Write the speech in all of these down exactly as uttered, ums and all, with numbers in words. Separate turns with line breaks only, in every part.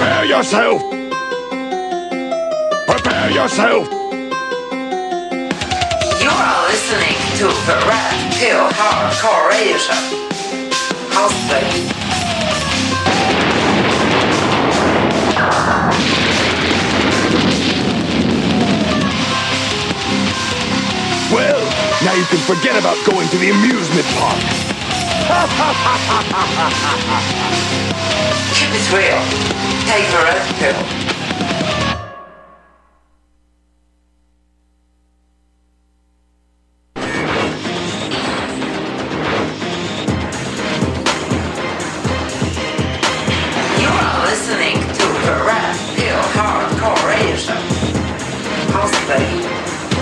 Prepare yourself! Prepare yourself!
You are listening to the Red Pill Hardcore Radio Show. Hosted.
Well, now you can forget about going to the amusement park.
Keep it real. Take the red pill. You are listening to the Red Pill Hardcore Radio Show. Hosted.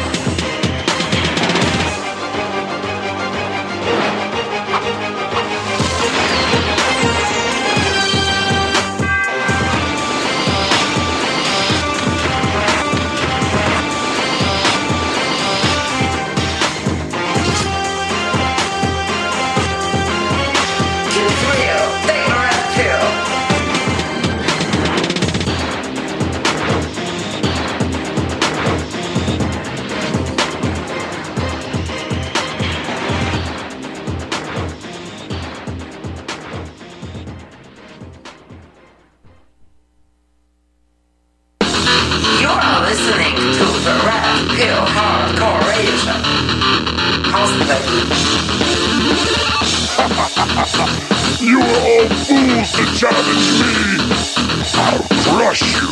You are all fools to challenge me! I'll crush you!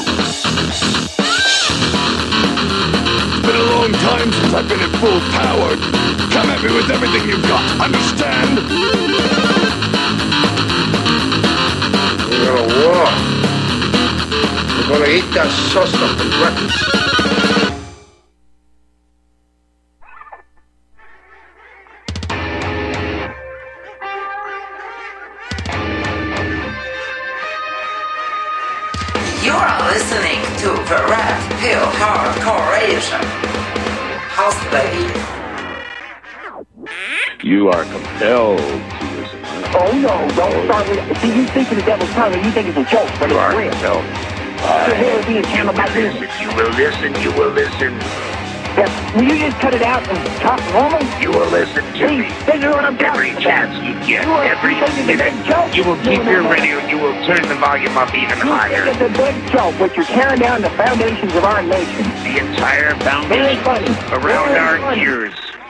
It's been a long time since I've been at full power. Come at me with everything you've got, understand?
We're gonna walk. We're gonna eat that salsa for breakfast.
Listening to the Red Pill Hardcore Radio Show. House baby.
You are compelled to listen.
Oh no, don't start with. See, you think of the devil's tongue and you think it's a joke, but
You
it's
are
real.
compelled.
So here will be a camera about this.
You will listen, you will listen.
Yeah, will you just cut it out and talk normal?
You will listen to
See,
me.
this is what I'm
Every
talking
chance
about.
you get,
You are
every
thinking it's a
minute.
joke.
You will keep
No, no,
your
no.
radio, you will turn the volume up even
You
higher.
think it's a big joke, but you're tearing down the foundations of our nation.
The entire
Very
foundation
funny.
around
Very
our
funny.
ears.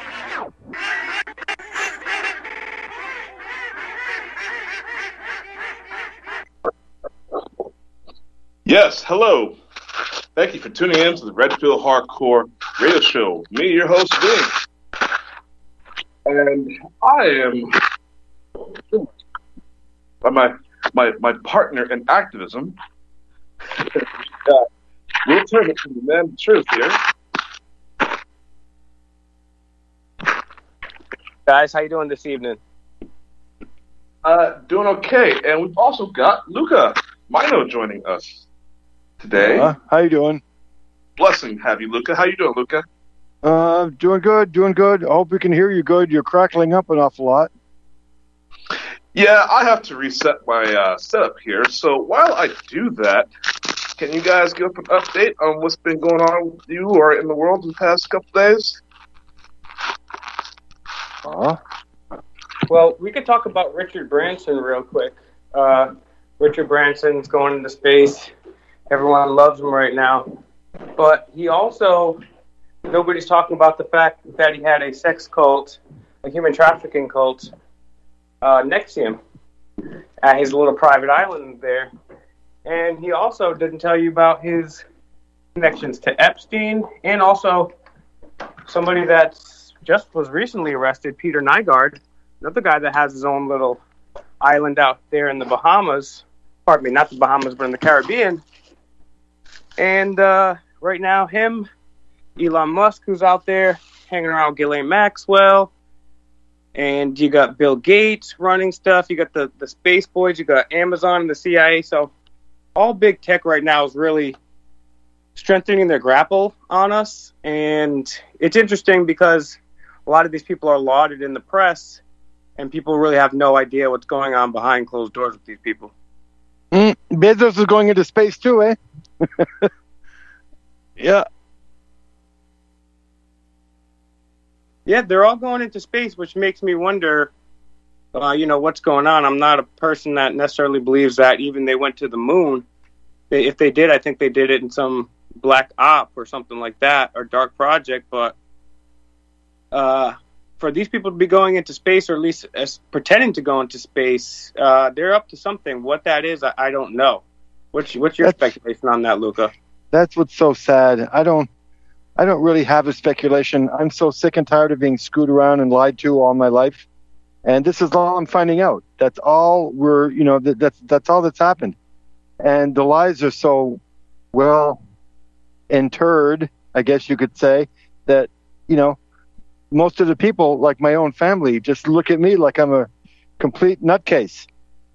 Yes, hello. Thank you for tuning in to the Red Pill Hardcore Radio Show. Me, your host, Vince. And I am by my my my partner in activism. uh, we'll turn it to the man of truth here.
Guys, how you doing this evening?
Uh, doing okay. And we've also got Luca Mino joining us today.
Uh, how you doing?
Blessing have you, Luca. How you doing, Luca?
Uh, doing good, doing good. I hope we can hear you good. You're crackling up an awful lot.
Yeah, I have to reset my uh, setup here. So while I do that, can you guys give us an update on what's been going on with you or in the world in the past couple days?
Uh,
Well, we could talk about Richard Branson real quick. Uh, Richard Branson's going into space. Everyone loves him right now. But he also, nobody's talking about the fact that he had a sex cult, a human trafficking cult, uh, next to him at his little private island there. And he also didn't tell you about his connections to Epstein and also somebody that just was recently arrested, Peter Nygaard, another guy that has his own little island out there in the Bahamas. Pardon me, not the Bahamas, but in the Caribbean. And uh, right now, him, Elon Musk, who's out there hanging around with Ghislaine Maxwell. And you got Bill Gates running stuff. You got the, the Space Boys. You got Amazon and the C I A. So all big tech right now is really strengthening their grapple on us. And it's interesting because a lot of these people are lauded in the press, and people really have no idea what's going on behind closed doors with these people.
Mm, Bezos is going into space too, eh? Yeah.
Yeah, they're all going into space, which makes me wonder, uh, you know, what's going on. I'm not a person that necessarily believes that even they went to the moon. They, if they did, I think they did it in some black op or something like that, or dark project. But uh, for these people to be going into space, or at least as pretending to go into space, uh, they're up to something. What that is, I, I don't know. What's, what's your
That's-
speculation on that, Luca?
That's what's so sad. I don't I don't really have a speculation. I'm so sick and tired of being screwed around and lied to all my life. And this is all I'm finding out. That's all we're, you know, that, that's that's all that's happened. And the lies are so well interred, I guess you could say, that, you know, most of the people, like my own family, just look at me like I'm a complete nutcase.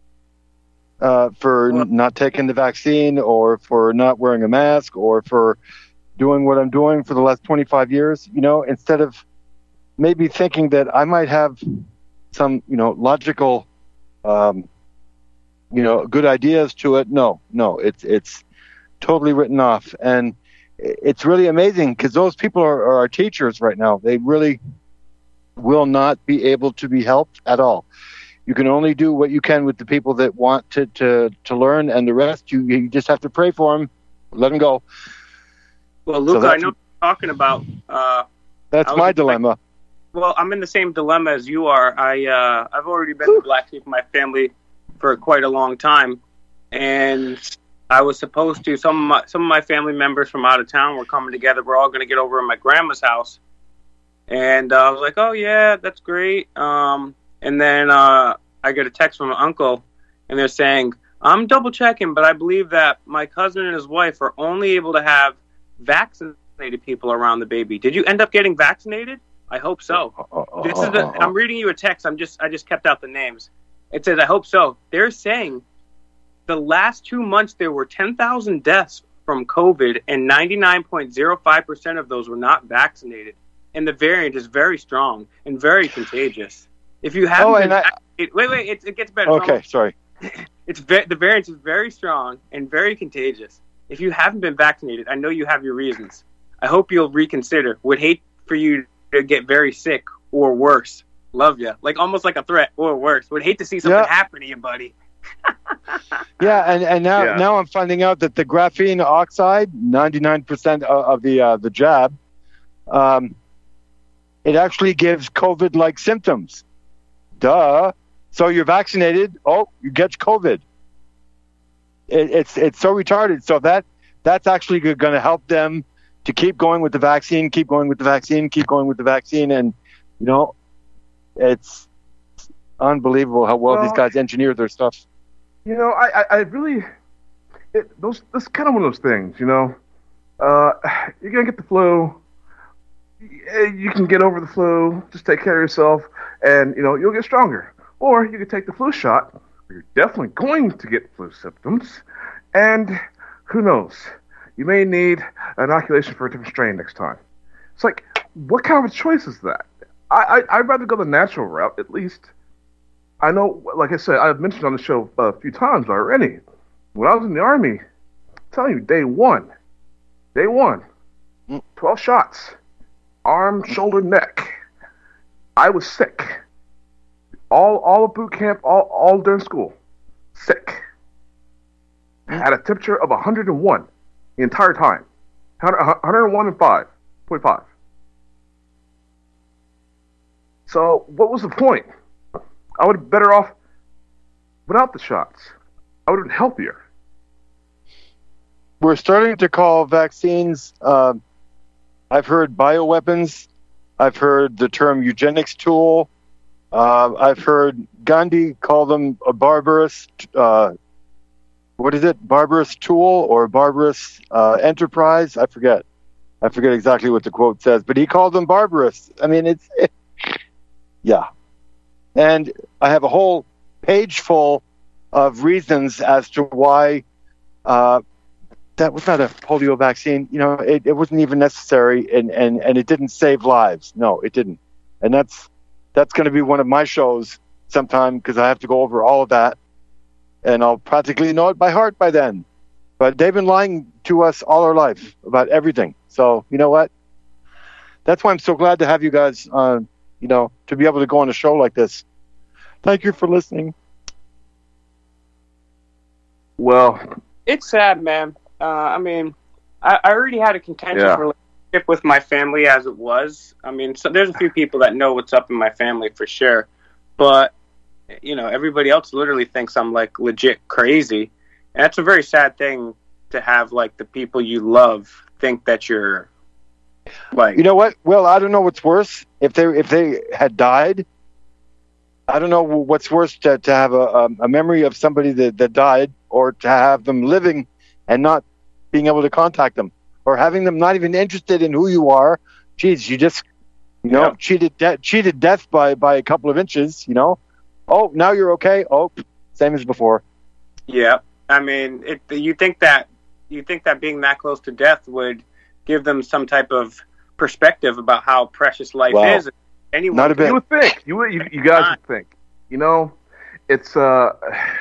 Uh, for n- not taking the vaccine, or for not wearing a mask, or for doing what I'm doing for the last twenty-five years, you know, instead of maybe thinking that I might have some, you know, logical, um, you know, good ideas to it. No, no, it's, it's totally written off. And it's really amazing because those people are, are our teachers right now. They really will not be able to be helped at all. You can only do what you can with the people that want to, to, to learn, and the rest, you, you just have to pray for them, let them go.
Well, Luca,
So
I
that's-
know what you're talking about. Uh,
That's
I was
my
just
dilemma.
Well, I'm in the same dilemma as you are. I uh, I've already been the black sheep of my family for quite a long time, and I was supposed to. Some of my some of my family members from out of town were coming together. We're all going to get over at my grandma's house, and uh, I was like, "Oh yeah, that's great." Um, and then uh, I get a text from my uncle, and they're saying, "I'm double checking, but I believe that my cousin and his wife are only able to have vaccinated people around the baby. Did you end up getting vaccinated?" I hope so. This is the, I'm reading you a text. I'm just I just kept out the names. It says, I hope so. They're saying the last two months there were ten thousand deaths from COVID, and ninety-nine point zero five percent of those were not vaccinated. And the variant is very strong and very contagious. If you haven't
Oh,
been
and I-
vaccinated, wait, wait, it, it gets better.
Okay, sorry.
It's ve- the variant is very strong and very contagious. If you haven't been vaccinated, I know you have your reasons. I hope you'll reconsider. Would hate for you to get very sick or worse. Love you. Like almost like a threat or worse. Would hate to see something
Yeah.
happen to you, buddy.
Yeah, and, and now
Yeah.
now I'm finding out that the graphene oxide, ninety-nine percent of, of the uh, the jab, um, it actually gives COVID-like symptoms. Duh. So you're vaccinated. Oh, you get COVID. It, it's it's so retarded. So that that's actually going to help them to keep going with the vaccine, keep going with the vaccine, keep going with the vaccine, and you know, it's unbelievable how well,
Well,
these guys engineer their stuff.
You know, I, I, I really, it, those, that's kind of one of those things, you know. Uh, you're going to get the flu. Y- You can get over the flu. Just take care of yourself, and, you know, you'll get stronger. Or you could take the flu shot. You're definitely going to get flu symptoms. And who knows? You may need an inoculation for a different strain next time. It's like, what kind of a choice is that? I, I, I'd rather go the natural route, at least. I know, like I said, I've mentioned on the show a few times already. When I was in the Army, I'm telling you, day one, day one, twelve shots, arm, shoulder, neck. I was sick. All all of boot camp, all, all during school, sick. Had a temperature of one hundred one the entire time. one hundred one and five point five. So what was the point? I would have been better off without the shots. I would have been healthier.
We're starting to call vaccines, uh, I've heard bioweapons. I've heard the term eugenics tool. Uh, I've heard Gandhi call them a barbarous, uh, what is it, barbarous tool or barbarous uh, enterprise? I forget. I forget exactly what the quote says, but he called them barbarous. I mean, it's, it, yeah. And I have a whole page full of reasons as to why uh, that was not a polio vaccine. You know, it, it wasn't even necessary, and, and, and it didn't save lives. No, it didn't. And that's that's going to be one of my shows sometime because I have to go over all of that. and I'll practically know it by heart by then. But they've been lying to us all our life about everything. So, you know what? That's why I'm so glad to have you guys, uh, you know, to be able to go on a show like this. Thank you for listening.
Well,
It's sad, man. Uh, I mean, I, I already had a contentious
Yeah.
relationship with my family as it was. I mean, so there's a few people that know what's up in my family for sure. But, you know, everybody else literally thinks I'm, like, legit crazy. And that's a very sad thing to have, like, the people you love think that you're, like...
You know what? Well, I don't know what's worse. If they if they had died, I don't know what's worse, to, to have a, a memory of somebody that, that died, or to have them living and not being able to contact them, or having them not even interested in who you are. Geez, you just, you know,
Yeah.
cheated de- cheated death by, by a couple of inches, you know. Oh, now you're okay. Oh, same as before.
Yeah, I mean, it, you think that you think that being that close to death would give them some type of perspective about how precious life
Wow.
is. Anyone
Not a bit.
you would think. You would, you, you guys would think. You know, it's uh,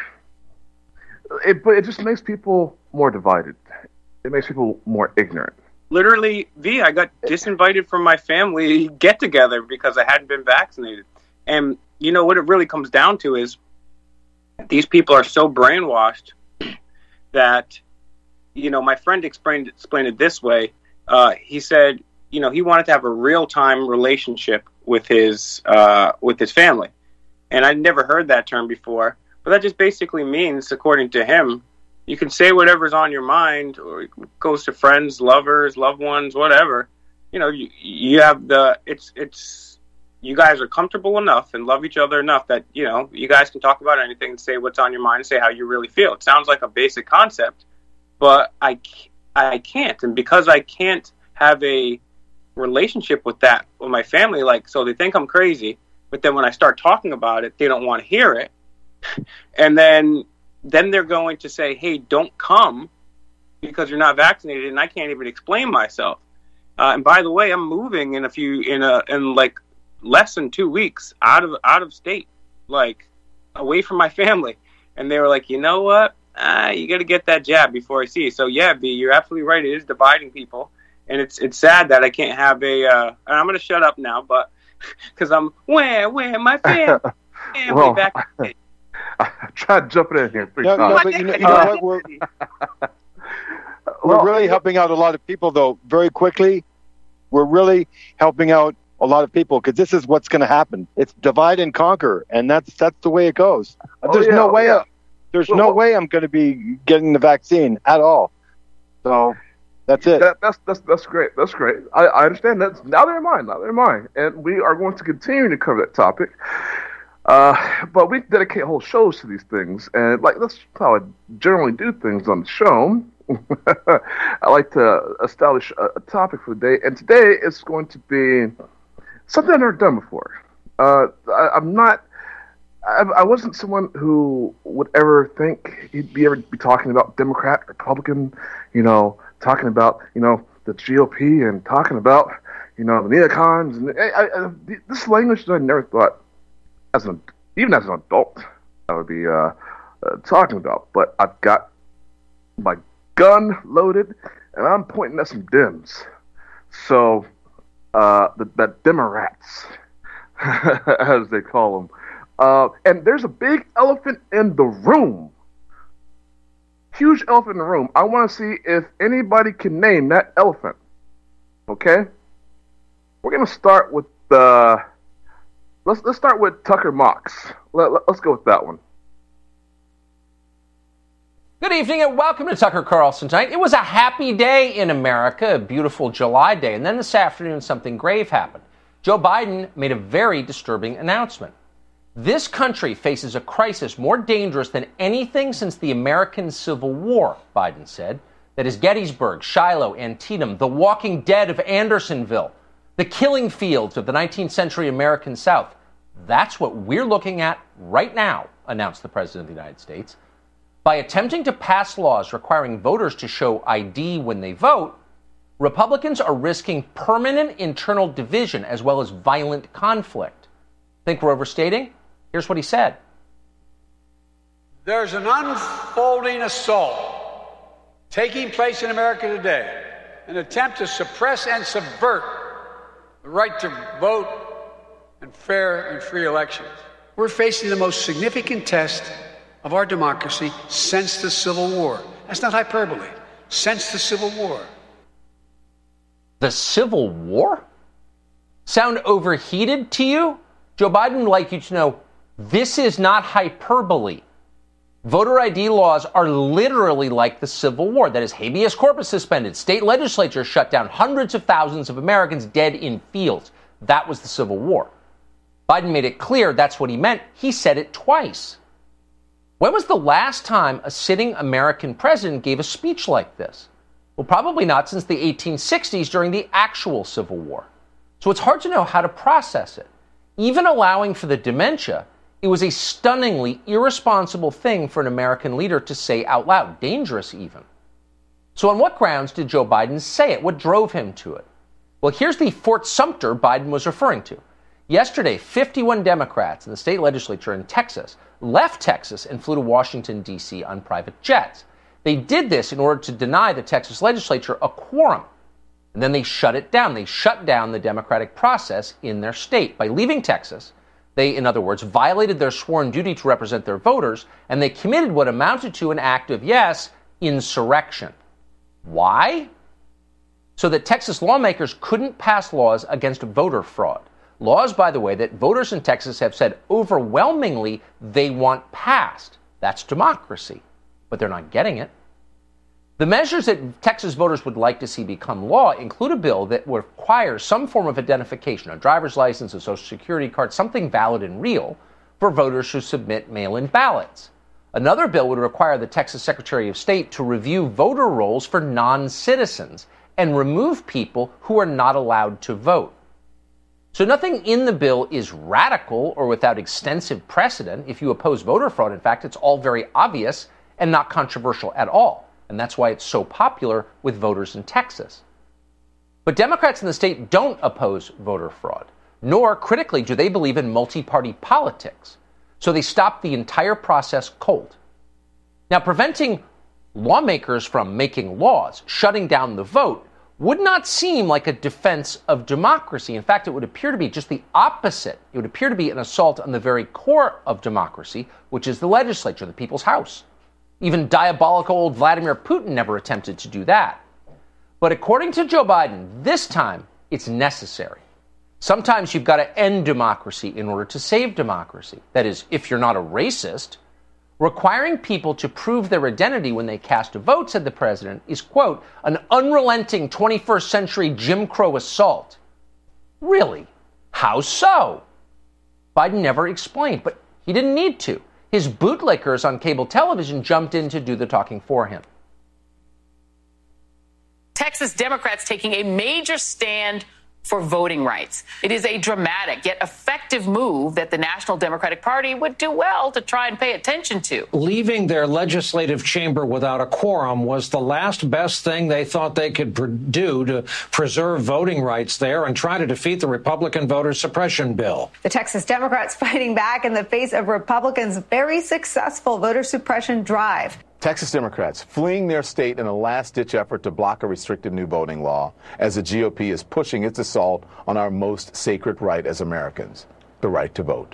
it but it just makes people more divided. It makes people more ignorant.
Literally, V, I got disinvited from my family get together because I hadn't been vaccinated. And you know what it really comes down to is these people are so brainwashed that, you know, my friend explained explained it this way. Uh, he said, you know, he wanted to have a real time relationship with his uh, with his family, and I'd never heard that term before. But that just basically means, according to him, you can say whatever's on your mind, or it goes to friends, lovers, loved ones, whatever. You know, you you have the it's it's you guys are comfortable enough and love each other enough that, you know, you guys can talk about anything and say what's on your mind and say how you really feel. It sounds like a basic concept, but I I can't, and because I can't have a relationship with that with my family, like, so they think I'm crazy, but then when I start talking about it, they don't want to hear it. And then then they're going to say, hey, don't come because you're not vaccinated, and I can't even explain myself. Uh, and by the way, I'm moving in a few in a in like less than two weeks out of out of state, like away from my family. And they were like, you know what? Ah, you got to get that jab before I see you. So yeah, B, you're absolutely right. It is dividing people. And it's it's sad that I can't have a. Uh, and I'm going to shut up now, but because I'm where where my family, family
Well,
back.
I tried jumping in here three
No, no,
times.
but you know, you know
Uh,
what? We're,
Well,
we're really helping out a lot of people, though, very quickly. We're really helping out a lot of people because this is what's going to happen. It's divide and conquer, and that's that's the way it goes.
Oh,
There's
yeah,
no
oh,
way.
yeah.
There's
Well,
no
well-
way I'm going to be getting the vaccine at all. So that's it.
That, that's that's that's great. That's great. I, I understand that. Now they're mine. Now they're mine, and we are going to continue to cover that topic. Uh, but we dedicate whole shows to these things, and like that's how I generally do things on the show. I like to establish a, a topic for the day, and today it's going to be something I've never done before. Uh, I, I'm not. I, I wasn't someone who would ever think he'd be ever be talking about Democrat, Republican, you know, talking about, you know, the G O P and talking about, you know, the neocons. And I, I, I, this language that I never thought, as an even as an adult, I would be uh, uh, talking about. But I've got my gun loaded, and I'm pointing at some Dems. So, uh, the, the Demorats, as they call them. Uh, and there's a big elephant in the room. Huge elephant in the room. I want to see if anybody can name that elephant. Okay? We're going to start with the... Let's, let's start with Tucker Mox. Let, let, let's go with that one.
Good evening and welcome to Tucker Carlson Tonight. It was a happy day in America, a beautiful July day. And then this afternoon, something grave happened. Joe Biden made a very disturbing announcement. This country faces a crisis more dangerous than anything since the American Civil War, Biden said. That is Gettysburg, Shiloh, Antietam, the Walking Dead of Andersonville, the killing fields of the nineteenth century American South. That's what we're looking at right now, announced the President of the United States. By attempting to pass laws requiring voters to show I D when they vote, Republicans are risking permanent internal division as well as violent conflict. Think we're overstating? Here's what he said.
There's an unfolding assault taking place in America today, an attempt to suppress and subvert the right to vote and fair and free elections. We're facing the most significant test of our democracy since the Civil War. That's not hyperbole. Since the Civil War.
The Civil War? Sound overheated to you? Joe Biden would like you to know this is not hyperbole. Voter I D laws are literally like the Civil War. That is, habeas corpus suspended, state legislatures shut down, hundreds of thousands of Americans dead in fields. That was the Civil War. Biden made it clear that's what he meant. He said it twice. When was the last time a sitting American president gave a speech like this? Well, probably not since the eighteen sixties during the actual Civil War. So it's hard to know how to process it. Even allowing for the dementia, it was a stunningly irresponsible thing for an American leader to say out loud, dangerous even. So on what grounds did Joe Biden say it? What drove him to it? Well, here's the Fort Sumter Biden was referring to. Yesterday, fifty-one Democrats in the state legislature in Texas left Texas and flew to Washington, D C on private jets. They did this in order to deny the Texas legislature a quorum. And then they shut it down. They shut down the democratic process in their state. By leaving Texas, they, in other words, violated their sworn duty to represent their voters, and they committed what amounted to an act of, yes, insurrection. Why? So that Texas lawmakers couldn't pass laws against voter fraud. Laws, by the way, that voters in Texas have said overwhelmingly they want passed. That's democracy. But they're not getting it. The measures that Texas voters would like to see become law include a bill that requires some form of identification, a driver's license, a social security card, something valid and real, for voters who submit mail-in ballots. Another bill would require the Texas Secretary of State to review voter rolls for non-citizens and remove people who are not allowed to vote. So nothing in the bill is radical or without extensive precedent. If you oppose voter fraud, in fact, it's all very obvious and not controversial at all. And that's why it's so popular with voters in Texas. But Democrats in the state don't oppose voter fraud, nor, critically, do they believe in multi-party politics. So they stop the entire process cold. Now, preventing lawmakers from making laws, shutting down the vote, would not seem like a defense of democracy. In fact, it would appear to be just the opposite. It would appear to be an assault on the very core of democracy, which is the legislature, the people's house. Even diabolical old Vladimir Putin never attempted to do that. But according to Joe Biden, this time it's necessary. Sometimes you've got to end democracy in order to save democracy. That is, if you're not a racist. Requiring people to prove their identity when they cast a vote, said the president, is, quote, an unrelenting twenty-first century Jim Crow assault. Really? How so? Biden never explained, but he didn't need to. His bootlickers on cable television jumped in to do the talking for him.
Texas Democrats taking a major stand for voting rights. It is a dramatic yet effective move that the National Democratic Party would do well to try and pay attention to.
Leaving their legislative chamber without a quorum was the last best thing they thought they could pr- do to preserve voting rights there and try to defeat the Republican voter suppression bill.
The Texas Democrats fighting back in the face of Republicans' very successful voter suppression drive.
Texas Democrats fleeing their state in a last-ditch effort to block a restrictive new voting law as the G O P is pushing its assault on our most sacred right as Americans, the right to vote.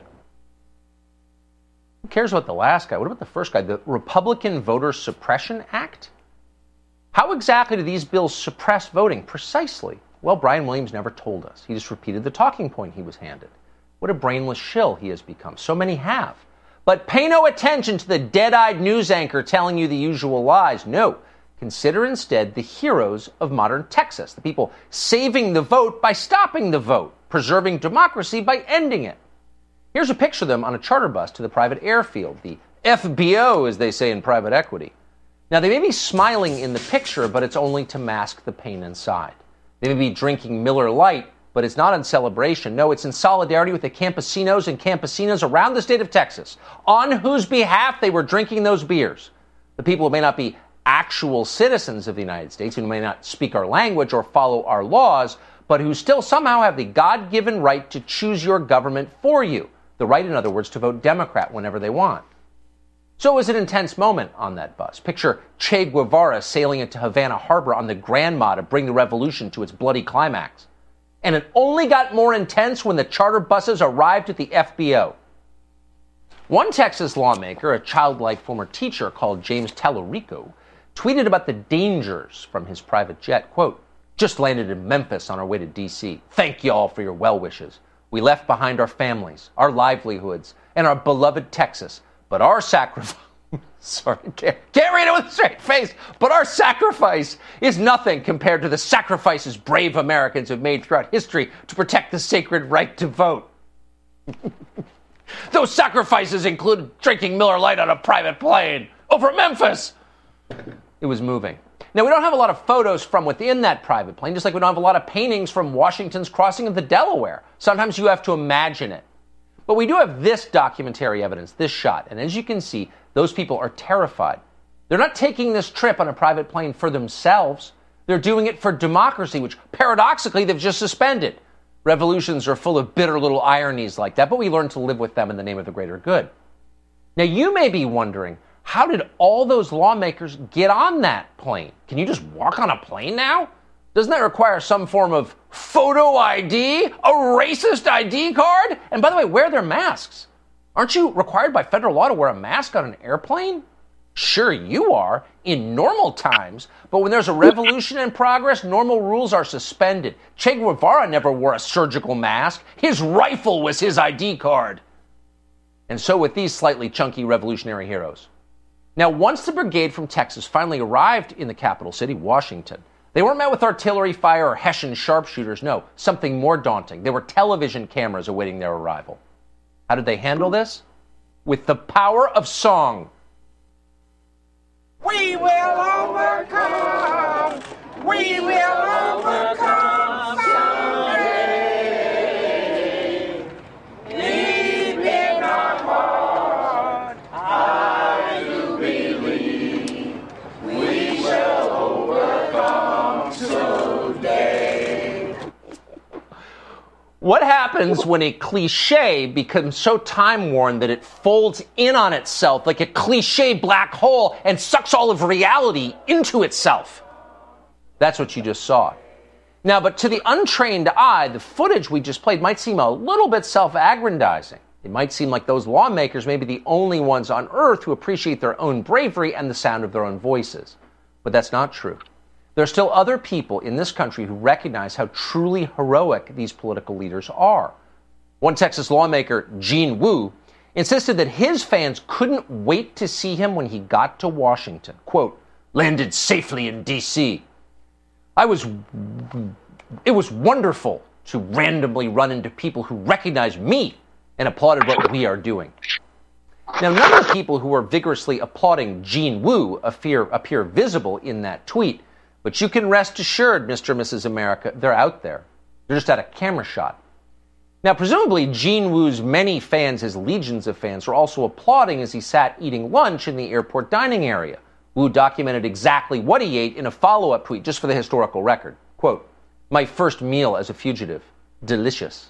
Who cares about the last guy? What about the first guy? The Republican Voter Suppression Act? How exactly do these bills suppress voting? Precisely. Well, Brian Williams never told us. He just repeated the talking point he was handed. What a brainless shill he has become. So many have. But pay no attention to the dead-eyed news anchor telling you the usual lies. No, consider instead the heroes of modern Texas, the people saving the vote by stopping the vote, preserving democracy by ending it. Here's a picture of them on a charter bus to the private airfield, the F B O, as they say in private equity. Now, they may be smiling in the picture, but it's only to mask the pain inside. They may be drinking Miller Lite, but it's not in celebration. No, it's in solidarity with the campesinos and campesinas around the state of Texas, on whose behalf they were drinking those beers. The people who may not be actual citizens of the United States, who may not speak our language or follow our laws, but who still somehow have the God-given right to choose your government for you. The right, in other words, to vote Democrat whenever they want. So it was an intense moment on that bus. Picture Che Guevara sailing into Havana Harbor on the Granma to bring the revolution to its bloody climax. And it only got more intense when the charter buses arrived at the F B O. One Texas lawmaker, a childlike former teacher called James Tallarico, tweeted about the dangers from his private jet. Quote, "Just landed in Memphis on our way to D C. Thank you all for your well wishes. We left behind our families, our livelihoods, and our beloved Texas. But our sacrifice, sorry, can't, can't read it with a straight face, but our sacrifice is nothing compared to the sacrifices brave Americans have made throughout history to protect the sacred right to vote." Those sacrifices included drinking Miller Lite on a private plane over Memphis. It was moving. Now, we don't have a lot of photos from within that private plane, just like we don't have a lot of paintings from Washington's crossing of the Delaware. Sometimes you have to imagine it. But we do have this documentary evidence, this shot. And as you can see, those people are terrified. They're not taking this trip on a private plane for themselves. They're doing it for democracy, which paradoxically they've just suspended. Revolutions are full of bitter little ironies like that, but we learn to live with them in the name of the greater good. Now, you may be wondering, how did all those lawmakers get on that plane? Can you just walk on a plane now? Doesn't that require some form of photo I D? A racist I D card? And by the way, wear their masks. Aren't you required by federal law to wear a mask on an airplane? Sure, you are in normal times, but when there's a revolution in progress, normal rules are suspended. Che Guevara never wore a surgical mask. His rifle was his I D card. And so with these slightly chunky revolutionary heroes. Now, once the brigade from Texas finally arrived in the capital city, Washington, they weren't met with artillery fire or Hessian sharpshooters. No, something more daunting. There were television cameras awaiting their arrival. How did they handle this? With the power of song.
We will overcome. We will overcome someday. Deep in our heart, I do believe we shall overcome today.
What happens when a cliche becomes so time-worn that it folds in on itself like a cliche black hole and sucks all of reality into itself? That's what you just saw. Now, but to the untrained eye, the footage we just played might seem a little bit self-aggrandizing. It might seem like those lawmakers may be the only ones on earth who appreciate their own bravery and the sound of their own voices. But that's not true. There are still other people in this country who recognize how truly heroic these political leaders are. One Texas lawmaker, Gene Wu, insisted that his fans couldn't wait to see him when he got to Washington. Quote, "Landed safely in D C I was, it was wonderful to randomly run into people who recognized me and applauded what we are doing." Now, none of the people who are vigorously applauding Gene Wu appear, appear visible in that tweet. But you can rest assured, Mister and Missus America, they're out there. They're just at a camera shot. Now, presumably, Gene Wu's many fans, his legions of fans, were also applauding as he sat eating lunch in the airport dining area. Wu documented exactly what he ate in a follow-up tweet, just for the historical record. Quote, "My first meal as a fugitive. Delicious."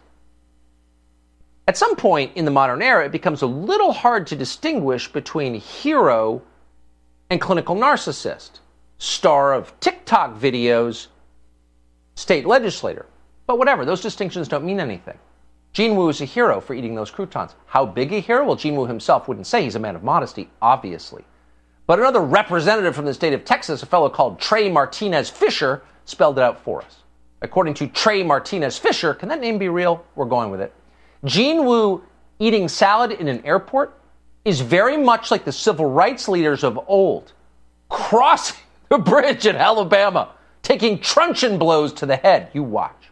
At some point in the modern era, it becomes a little hard to distinguish between hero and clinical narcissist. Star of TikTok videos, state legislator. But whatever, those distinctions don't mean anything. Gene Wu is a hero for eating those croutons. How big a hero? Well, Gene Wu himself wouldn't say. He's a man of modesty, obviously. But another representative from the state of Texas, a fellow called Trey Martinez Fisher, spelled it out for us. According to Trey Martinez Fisher, can that name be real? We're going with it. Gene Wu eating salad in an airport is very much like the civil rights leaders of old, crossing the bridge in Alabama, taking truncheon blows to the head. You watch.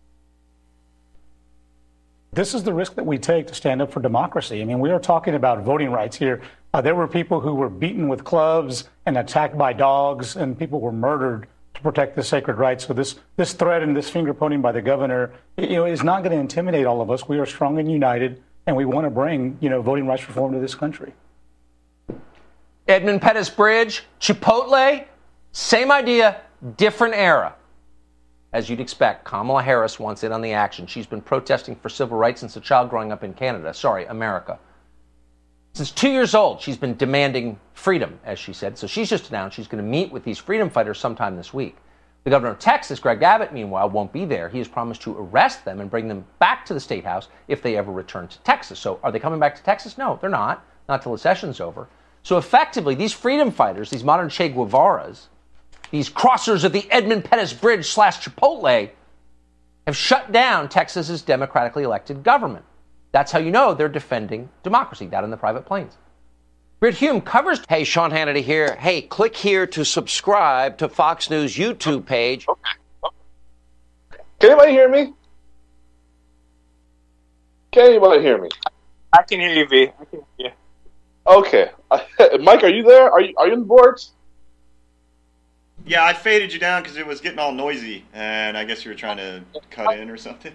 This is the risk that we take to stand up for democracy. I mean, we are talking about voting rights here. Uh, there were people who were beaten with clubs and attacked by dogs, and people were murdered to protect the sacred rights. So this this threat and this finger pointing by the governor, you know, is not going to intimidate all of us. We are strong and united, and we want to bring, you know, voting rights reform to this country.
Edmund Pettus Bridge, Chipotle, same idea, different era. As you'd expect, Kamala Harris wants in on the action. She's been protesting for civil rights since a child growing up in Canada. Sorry, America. Since two years old, she's been demanding freedom, as she said. So she's just announced she's going to meet with these freedom fighters sometime this week. The governor of Texas, Greg Abbott, meanwhile, won't be there. He has promised to arrest them and bring them back to the State House if they ever return to Texas. So are they coming back to Texas? No, they're not. Not till the session's over. So effectively, these freedom fighters, these modern Che Guevaras, these crossers of the Edmund Pettus Bridge slash Chipotle, have shut down Texas's democratically elected government. That's how you know they're defending democracy, that in the private planes. Britt Hume covers...
Hey, Sean Hannity here. Hey, click here to subscribe to Fox News YouTube page.
Can anybody hear me? Can anybody hear me?
I can hear you, V. I can hear you.
Okay. Mike, are you there? Are you, are you on the boards?
Yeah, I faded you down because it was getting all noisy, and I guess you were trying to cut in or something.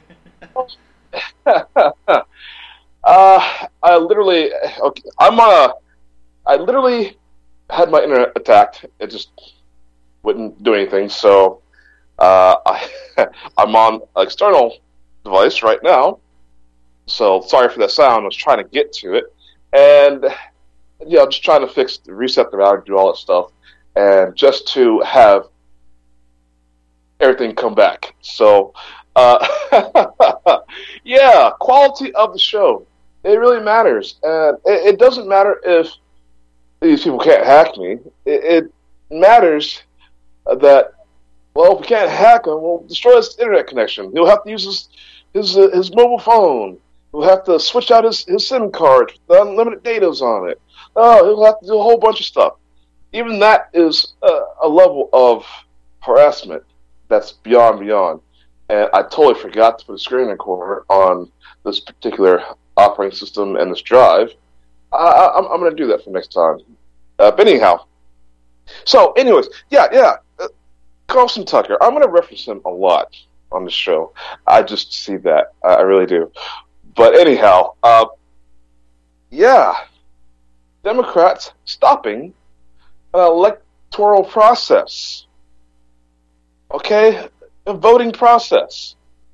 uh, I literally... Okay, I'm on a... I literally had my internet attacked. It just wouldn't do anything. So uh, I, I'm on an external device right now. So sorry for that sound. I was trying to get to it. And, yeah, I'm just trying to fix, reset the router, do all that stuff. And just to have everything come back. So, uh, yeah, quality of the show. It really matters. And it, it doesn't matter if these people can't hack me. It, it matters that, well, if we can't hack him, we'll destroy his internet connection. He'll have to use his his, uh, his mobile phone. He'll have to switch out his, his SIM card. The unlimited data's on it. Oh, he'll have to do a whole bunch of stuff. Even that is a, a level of harassment that's beyond beyond. And I totally forgot to put a screen recorder on this particular operating system and this drive. I, I'm, I'm going to do that for next time. Uh, but anyhow, so anyways, yeah, yeah, uh, Carlson Tucker, I'm going to reference him a lot on the show. I just see that. I, I really do. But anyhow, uh, yeah, Democrats stopping an electoral process. Okay? A voting process.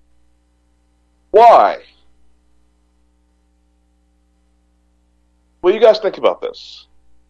Why? What do you guys think about this?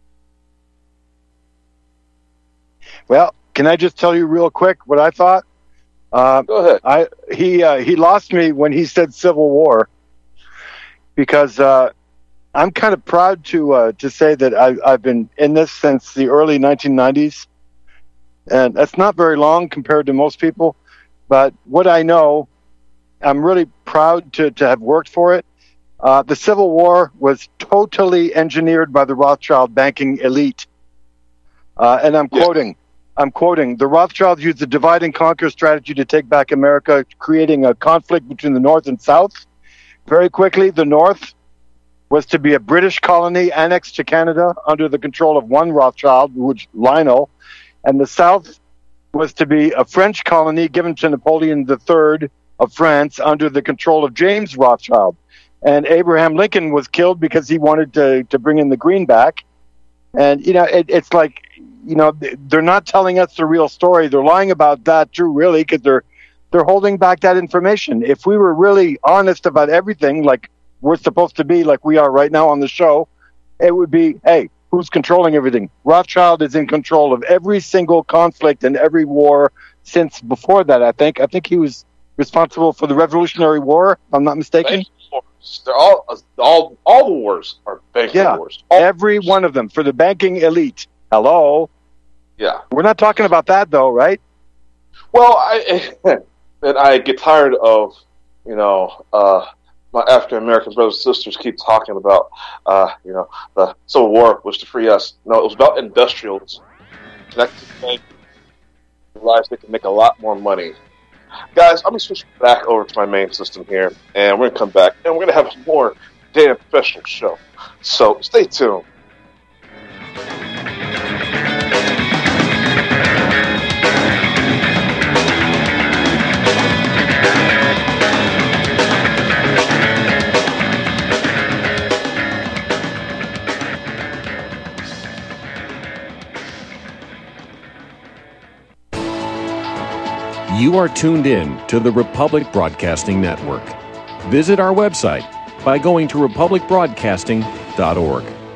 Well, can I just tell you real quick what I thought? Uh,
Go ahead.
I he uh, he lost me when he said Civil War, because uh, I'm kind of proud to uh, to say that I, I've been in this since the early nineteen nineties, and that's not very long compared to most people. But what I know, I'm really proud to to have worked for it. Uh, the Civil War was totally engineered by the Rothschild banking elite. Uh, and I'm yeah. quoting, I'm quoting, the Rothschilds used the divide and conquer strategy to take back America, creating a conflict between the North and South. Very quickly, the North was to be a British colony annexed to Canada under the control of one Rothschild, which Lionel, and the South was to be a French colony given to Napoleon the Third of France under the control of James Rothschild. And Abraham Lincoln was killed because he wanted to, to bring in the greenback. And, you know, it, it's like, you know, they're not telling us the real story. They're lying about that too, really, because they're, they're holding back that information. If we were really honest about everything, like we're supposed to be, like we are right now on the show, it would be, hey, who's controlling everything? Rothschild is in control of every single conflict and every war since before that, I think. I think he was responsible for the Revolutionary War, if I'm not mistaken.
They're all, all, all the wars are banking
yeah,
wars. All
every
wars.
one of them for the banking elite. Hello.
Yeah.
We're not talking about that though, right?
Well, I and I get tired of, you know, uh, my African American brothers and sisters keep talking about, uh, you know, the Civil War was to free us. No, it was about industrials connected to banking. Realize they can make a lot more money. Guys, I'm going to switch back over to my main system here, and we're going to come back, and we're going to have a more damn professional show. So, stay tuned.
You are tuned in to the Republic Broadcasting Network. Visit our website by going to republic broadcasting dot org.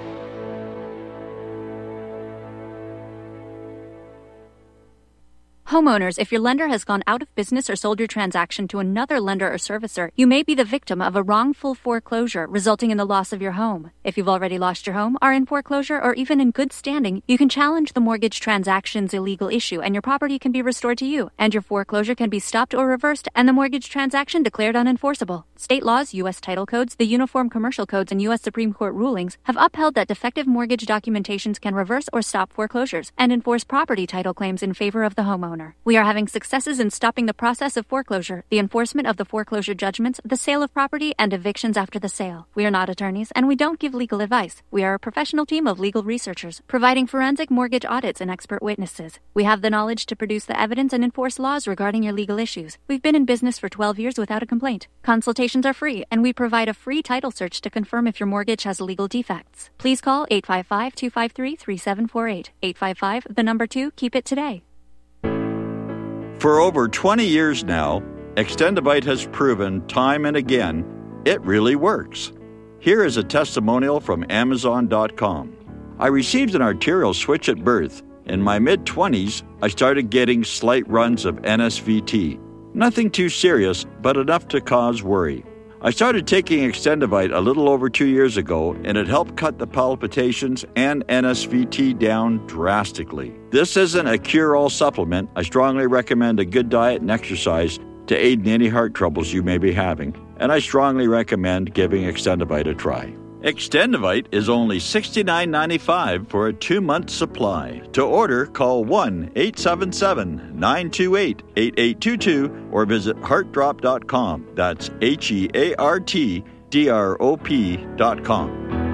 Homeowners, if your lender has gone out of business or sold your transaction to another lender or servicer, you may be the victim of a wrongful foreclosure, resulting in the loss of your home. If you've already lost your home, are in foreclosure, or even in good standing, you can challenge the mortgage transaction's illegal issue, and your property can be restored to you, and your foreclosure can be stopped or reversed, and the mortgage transaction declared unenforceable. State laws, U S title codes, the Uniform Commercial Codes, and U S Supreme Court rulings have upheld that defective mortgage documentations can reverse or stop foreclosures and enforce property title claims in favor of the homeowner. We are having successes in stopping the process of foreclosure, the enforcement of the foreclosure judgments, the sale of property, and evictions after the sale. We are not attorneys, and we don't give legal advice. We are a professional team of legal researchers, providing forensic mortgage audits and expert witnesses. We have the knowledge to produce the evidence and enforce laws regarding your legal issues. We've been in business for twelve years without a complaint. Consultations are free, and we provide a free title search to confirm if your mortgage has legal defects. Please call eight five five, two five three, three seven four eight. eight five five, the number two, keep it today.
For over twenty years now, Extendivite has proven time and again it really works. Here is a testimonial from Amazon dot com. I received an arterial switch at birth. In my mid-twenties, I started getting slight runs of N S V T. Nothing too serious, but enough to cause worry. I started taking Extendivite a little over two years ago, and it helped cut the palpitations and N S V T down drastically. This isn't a cure-all supplement. I strongly recommend a good diet and exercise to aid in any heart troubles you may be having, and I strongly recommend giving Extendivite a try. Extendivite is only sixty-nine ninety-five for a two-month supply. To order, call one eight seven seven, nine two eight, eight eight two two or visit heart drop dot com. That's H E A R T D R O P dot com.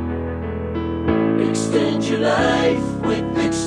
Extend your life with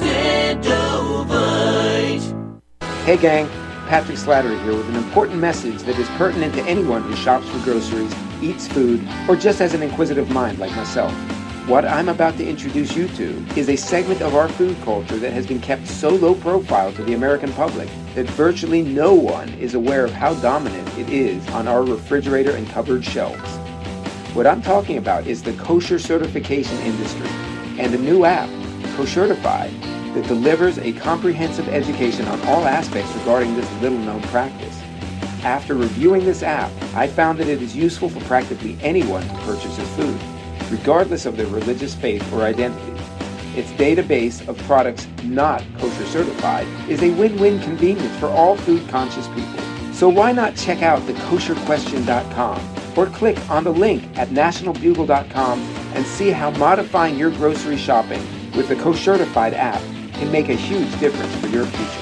Extendivite.
Hey gang, Patrick Slattery here with an important message that is pertinent to anyone who shops for groceries, eats food, or just has an inquisitive mind like myself. What I'm about to introduce you to is a segment of our food culture that has been kept so low profile to the American public that virtually no one is aware of how dominant it is on our refrigerator and cupboard shelves. What I'm talking about is the kosher certification industry and a new app, Koshertified, that delivers a comprehensive education on all aspects regarding this little-known practice. After reviewing this app, I found that it is useful for practically anyone who purchases food, regardless of their religious faith or identity. Its database of products not kosher certified is a win-win convenience for all food-conscious people. So why not check out the kosher question dot com or click on the link at national bugle dot com and see how modifying your grocery shopping with the Koshertified app can make a huge difference for your future.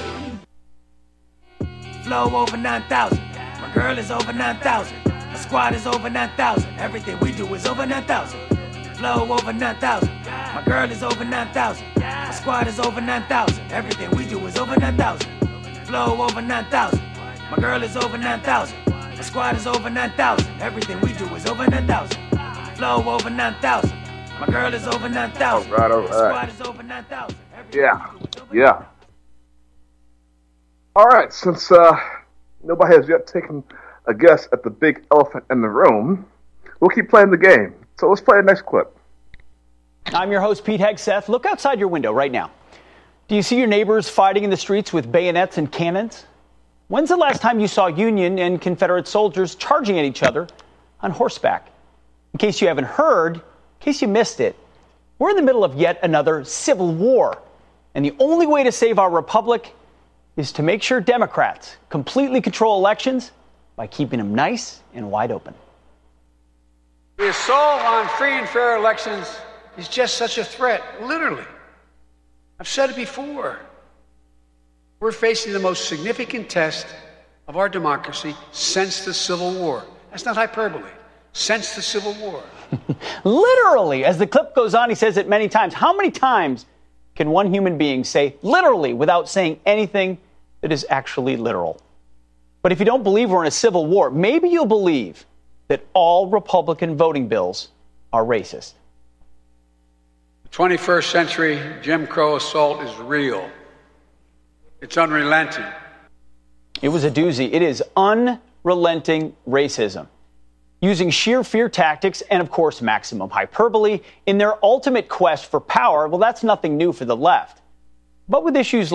Flow over nine thousand. My girl is over nine thousand. My squad is over nine thousand. Everything we do is over nine thousand. Flow over nine thousand. My girl is over nine thousand. My squad is over nine thousand. Everything we do is over nine thousand. Flow over nine thousand. My girl is over nine thousand. My squad is over nine thousand. Everything we do is over nine thousand. Flow over nine thousand. My girl is over nine thousand.
All right, all
My squad
right.
is over nine thousand.
Yeah, yeah. All right, since uh, nobody has yet taken a guess at the big elephant in the room, we'll keep playing the game. So let's play the next clip.
I'm your host, Pete Hegseth. Look outside your window right now. Do you see your neighbors fighting in the streets with bayonets and cannons? When's the last time you saw Union and Confederate soldiers charging at each other on horseback? In case you haven't heard, in case you missed it, we're in the middle of yet another civil war. And the only way to save our republic is to make sure Democrats completely control elections by keeping them nice and wide open.
The assault on free and fair elections is just such a threat, literally. I've said it before. We're facing the most significant test of our democracy since the Civil War. That's not hyperbole. Since the Civil War.
Literally, as the clip goes on, he says it many times. How many times can one human being say literally without saying anything that is actually literal? But if you don't believe we're in a civil war, maybe you'll believe that all Republican voting bills are racist.
The twenty-first century Jim Crow assault is real. It's unrelenting.
It was a doozy. It is unrelenting racism, using sheer fear tactics and, of course, maximum hyperbole in their ultimate quest for power. Well, that's nothing new for the left. But with issues like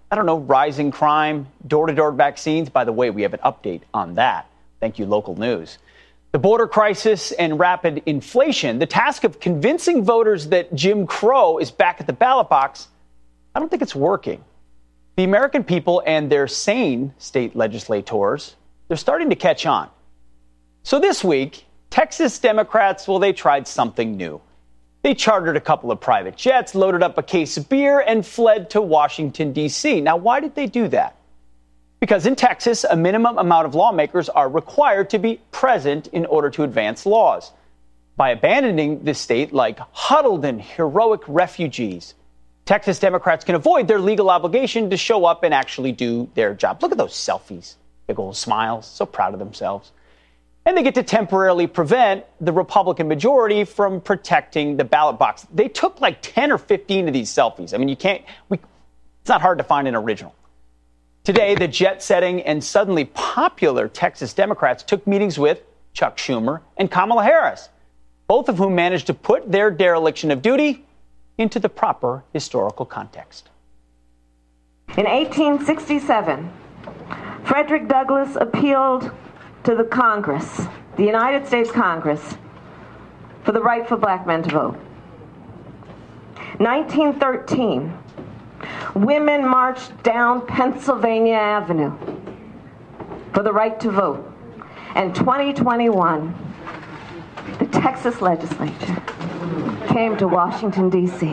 I don't know, rising crime, door-to-door vaccines. By the way, we have an update on that. Thank you, local news. The border crisis and rapid inflation, the task of convincing voters that Jim Crow is back at the ballot box, I don't think it's working. The American people and their sane state legislators, they're starting to catch on. So this week, Texas Democrats, well, they tried something new. They chartered a couple of private jets, loaded up a case of beer, and fled to Washington, D C. Now, why did they do that? Because in Texas, a minimum amount of lawmakers are required to be present in order to advance laws. By abandoning this state like huddled and heroic refugees, Texas Democrats can avoid their legal obligation to show up and actually do their job. Look at those selfies. Big old smiles, so proud of themselves. And they get to temporarily prevent the Republican majority from protecting the ballot box. They took like ten or fifteen of these selfies. I mean, you can't, we, it's not hard to find an original. Today, the jet-setting and suddenly popular Texas Democrats took meetings with Chuck Schumer and Kamala Harris, both of whom managed to put their dereliction of duty into the proper historical context.
In eighteen sixty-seven, Frederick Douglass appealed to the Congress, the United States Congress, for the right for black men to vote. nineteen thirteen, women marched down Pennsylvania Avenue for the right to vote. And twenty twenty-one, the Texas legislature came to Washington, D C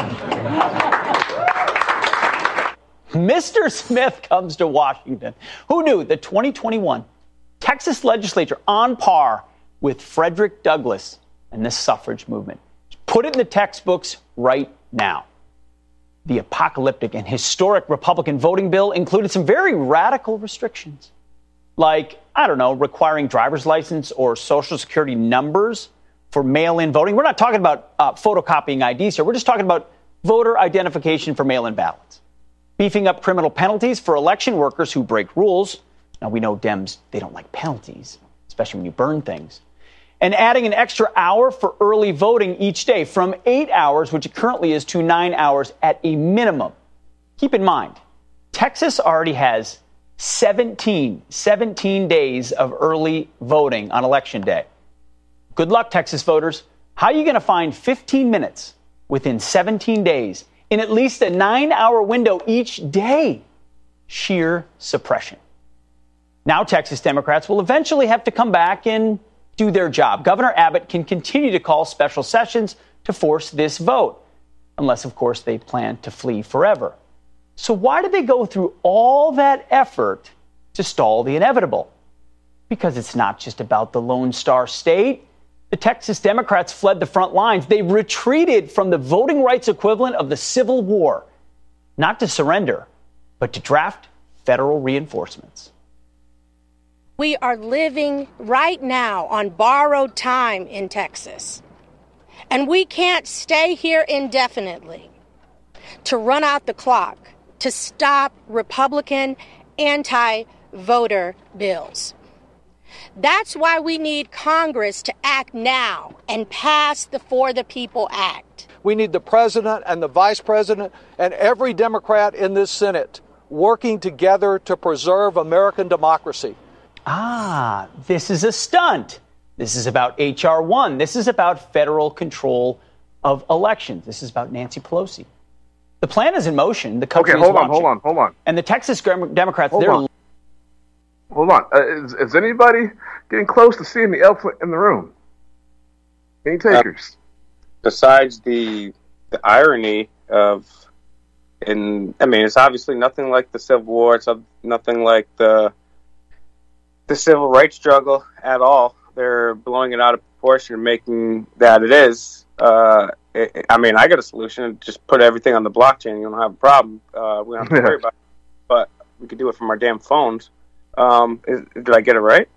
Mister Smith comes to Washington. Who knew the twenty twenty-one Texas legislature on par with Frederick Douglass and the suffrage movement? Put it in the textbooks right now. The apocalyptic and historic Republican voting bill included some very radical restrictions, like, I don't know, requiring driver's license or Social Security numbers for mail-in voting. We're not talking about uh, photocopying I Ds here. We're just talking about voter identification for mail-in ballots. Beefing up criminal penalties for election workers who break rules. Now, we know Dems, they don't like penalties, especially when you burn things. And adding an extra hour for early voting each day from eight hours, which it currently is, to nine hours at a minimum. Keep in mind, Texas already has seventeen, seventeen days of early voting on Election Day. Good luck, Texas voters. How are you going to find fifteen minutes within seventeen days in at least a nine-hour window each day? Sheer suppression. Now Texas Democrats will eventually have to come back and do their job. Governor Abbott can continue to call special sessions to force this vote, unless, of course, they plan to flee forever. So why did they go through all that effort to stall the inevitable? Because it's not just about the Lone Star State. The Texas Democrats fled the front lines. They retreated from the voting rights equivalent of the Civil War, not to surrender, but to draft federal reinforcements.
We are living right now on borrowed time in Texas, and we can't stay here indefinitely to run out the clock, to stop Republican anti-voter bills. That's why we need Congress to act now and pass the For the People Act.
We need the president and the vice president and every Democrat in this Senate working together to preserve American democracy.
Ah, this is a stunt. This is about H R one. This is about federal control of elections. This is about Nancy Pelosi. The plan is in motion. The country
okay, hold
is
on, hold on, hold on.
And the Texas Democrats,
hold
they're...
On. Hold on. Uh, is, is anybody getting close to seeing the elephant in the room? Any takers?
Uh, besides the the irony of, in I mean, it's obviously nothing like the Civil War. It's nothing like the the civil rights struggle at all. They're blowing it out of proportion and making that it is. Uh, it, I mean, I got a solution. Just put everything on the blockchain. You don't have a problem. Uh, we don't have to worry about it. But we could do it from our damn phones. Um, is, did I get it right?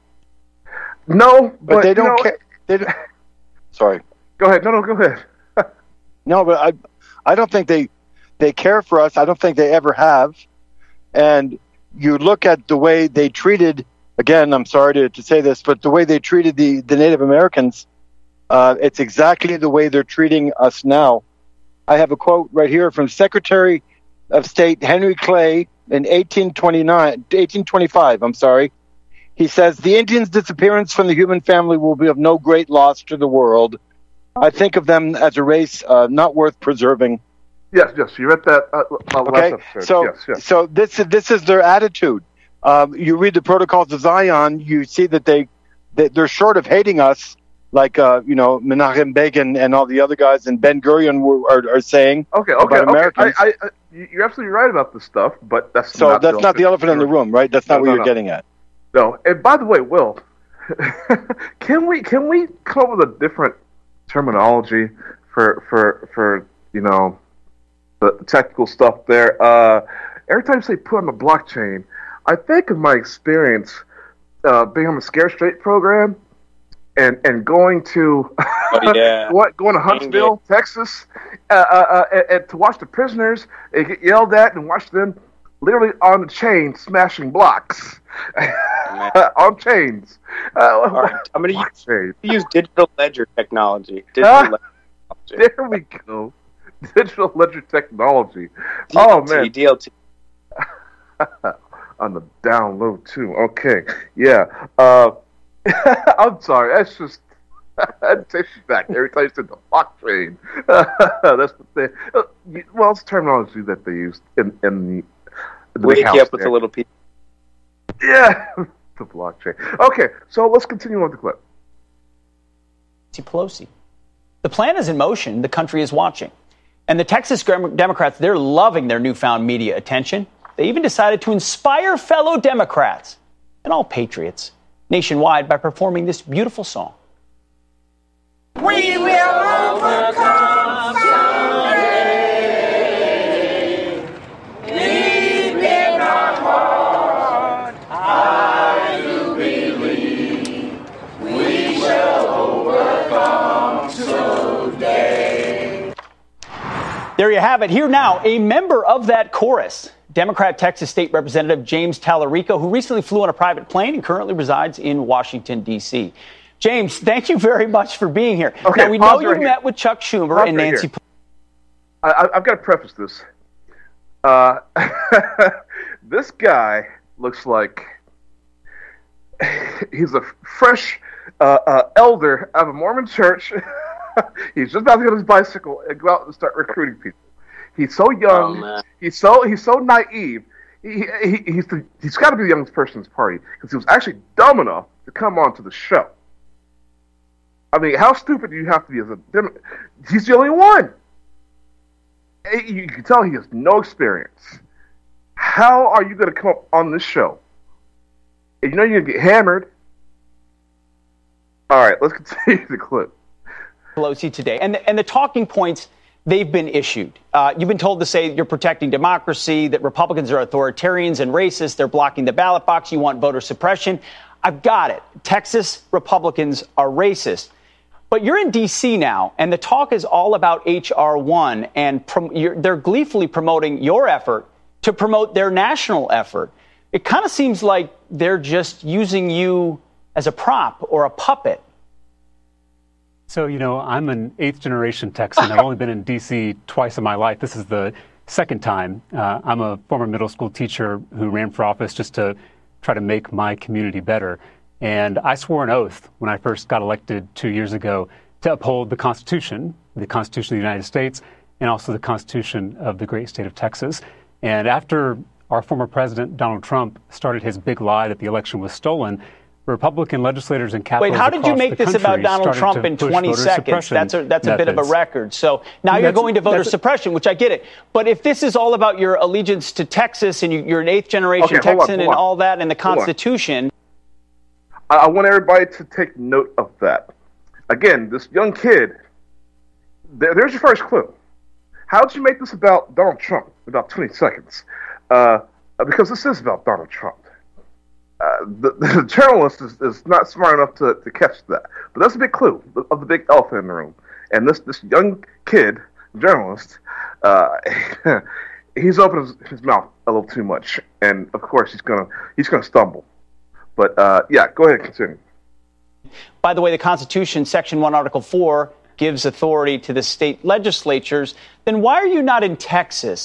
No,
but,
but
they don't
you know,
care. They don't, sorry.
Go ahead. No, no, go ahead.
No, but I, I don't think they, they care for us. I don't think they ever have. And you look at the way they treated. Again, I'm sorry to, to say this, but the way they treated the, the Native Americans, uh, it's exactly the way they're treating us now. I have a quote right here from Secretary of State Henry Clay in eighteen twenty-nine, eighteen twenty-five, I'm sorry, he says, the Indians' disappearance from the human family will be of no great loss to the world. I think of them as a race uh, not worth preserving.
Yes, yes, you read that uh, uh,
okay?
last episode.
So,
yes, yes.
so this is this is their attitude. Um, you read the Protocols of Zion, you see that they, they they're short of hating us, like uh, you know Menachem Begin and all the other guys, and Ben Gurion were, are, are saying
Okay, okay,
about
okay.
Americans.
I, I, I, you're absolutely right about this stuff, but that's
so
not
that's
the
not the elephant in the room, right? That's not
No,
what
no,
you're
no.
getting at.
No, and by the way, Will, can we can we come up with a different terminology for for for you know the technical stuff there? Uh, every time you say put on the blockchain, I think of my experience uh, being on the Scare Straight program and and going to
Oh, yeah.
what going to Huntsville, Texas, uh, uh, uh, and, and to watch the prisoners and get yelled at and watch them literally on the chain smashing blocks on chains. Uh,
All right, I'm going to use, use digital ledger technology. Digital
Ah,
ledger technology.
There we go. Digital ledger technology. Oh man,
D L T.
on the download too. Okay, yeah. Uh, I'm sorry. That's just that takes you back every time you said the blockchain. That's what they. Uh, you- well, it's terminology that they use in in the. in the
Wake
house
you up with
there.
a little piece.
Yeah, the blockchain. Okay, so let's continue on the clip.
Nancy Pelosi. The plan is in motion. The country is watching. And the Texas Dem- Democrats, they're loving their newfound media attention. They even decided to inspire fellow Democrats and all patriots nationwide by performing this beautiful song.
We will overcome someday. Deep in our heart, I do believe we shall overcome today.
There you have it. Here now, a member of that chorus, Democrat Texas State Representative James Tallarico, who recently flew on a private plane and currently resides in Washington, D C James, thank you very much for being here.
Okay,
now, we know
pause
you
right
met
here.
with Chuck Schumer
Pause
and
right
Nancy
here. I, I, I've got to preface this. Uh, this guy looks like he's a fresh uh, uh, elder out of a Mormon church. He's just about to get on his bicycle and go out and start recruiting people. He's so
Oh,
young.
man.
he's so he's so naive. He, he, he's the, he's got to be the youngest person in this party because he was actually dumb enough to come on to the show. I mean, how stupid do you have to be as a Dem- He's the only one. Eh, You can tell he has no experience. How are you going to come up on this show? And you know you're going to get hammered. All right, let's continue the clip.
Pelosi today. And the, and the talking points, they've been issued. Uh, you've been told to say you're protecting democracy, that Republicans are authoritarians and racist. They're blocking the ballot box. You want voter suppression. I've got it. Texas Republicans are racist. But you're in D C now, and the talk is all about H R one, and prom- you're, they're gleefully promoting your effort to promote their national effort. It kind of seems like they're just using you as a prop or a puppet.
So, you know, I'm an eighth generation Texan. I've only been in D C twice in my life. This is the second time. Uh, I'm a former middle school teacher who ran for office just to try to make my community better. And I swore an oath when I first got elected two years ago to uphold the Constitution, the Constitution of the United States, and also the Constitution of the great state of Texas. And after our former president, Donald Trump, started his big lie that the election was stolen, Republican legislators and capitals
Wait, how did you
across
make
the
this about
country
Donald
started
Trump
to
in
push
twenty
voter
seconds?
suppression
That's a that's a bit of a
methods.
record. So now you're
That's-
going to voter
that's a-
suppression, which I get it. But if this is all about your allegiance to Texas and you, you're an eighth generation
Okay, hold on,
Texan
hold
and
on.
all that and the
Hold on.
Constitution.
I, I want everybody to take note of that. Again, this young kid, there, there's your first clue. How did you make this about Donald Trump in about twenty seconds? Uh, because this is about Donald Trump. Uh, the, the journalist is, is not smart enough to, to catch that. But that's a big clue of the big elephant in the room. And this, this young kid, journalist, uh, he's opened his, his mouth a little too much. And, of course, he's going to he's gonna stumble. But, uh, yeah, go ahead and continue.
By the way, the Constitution, Section one, Article four, gives authority to the state legislatures. Then why are you not in Texas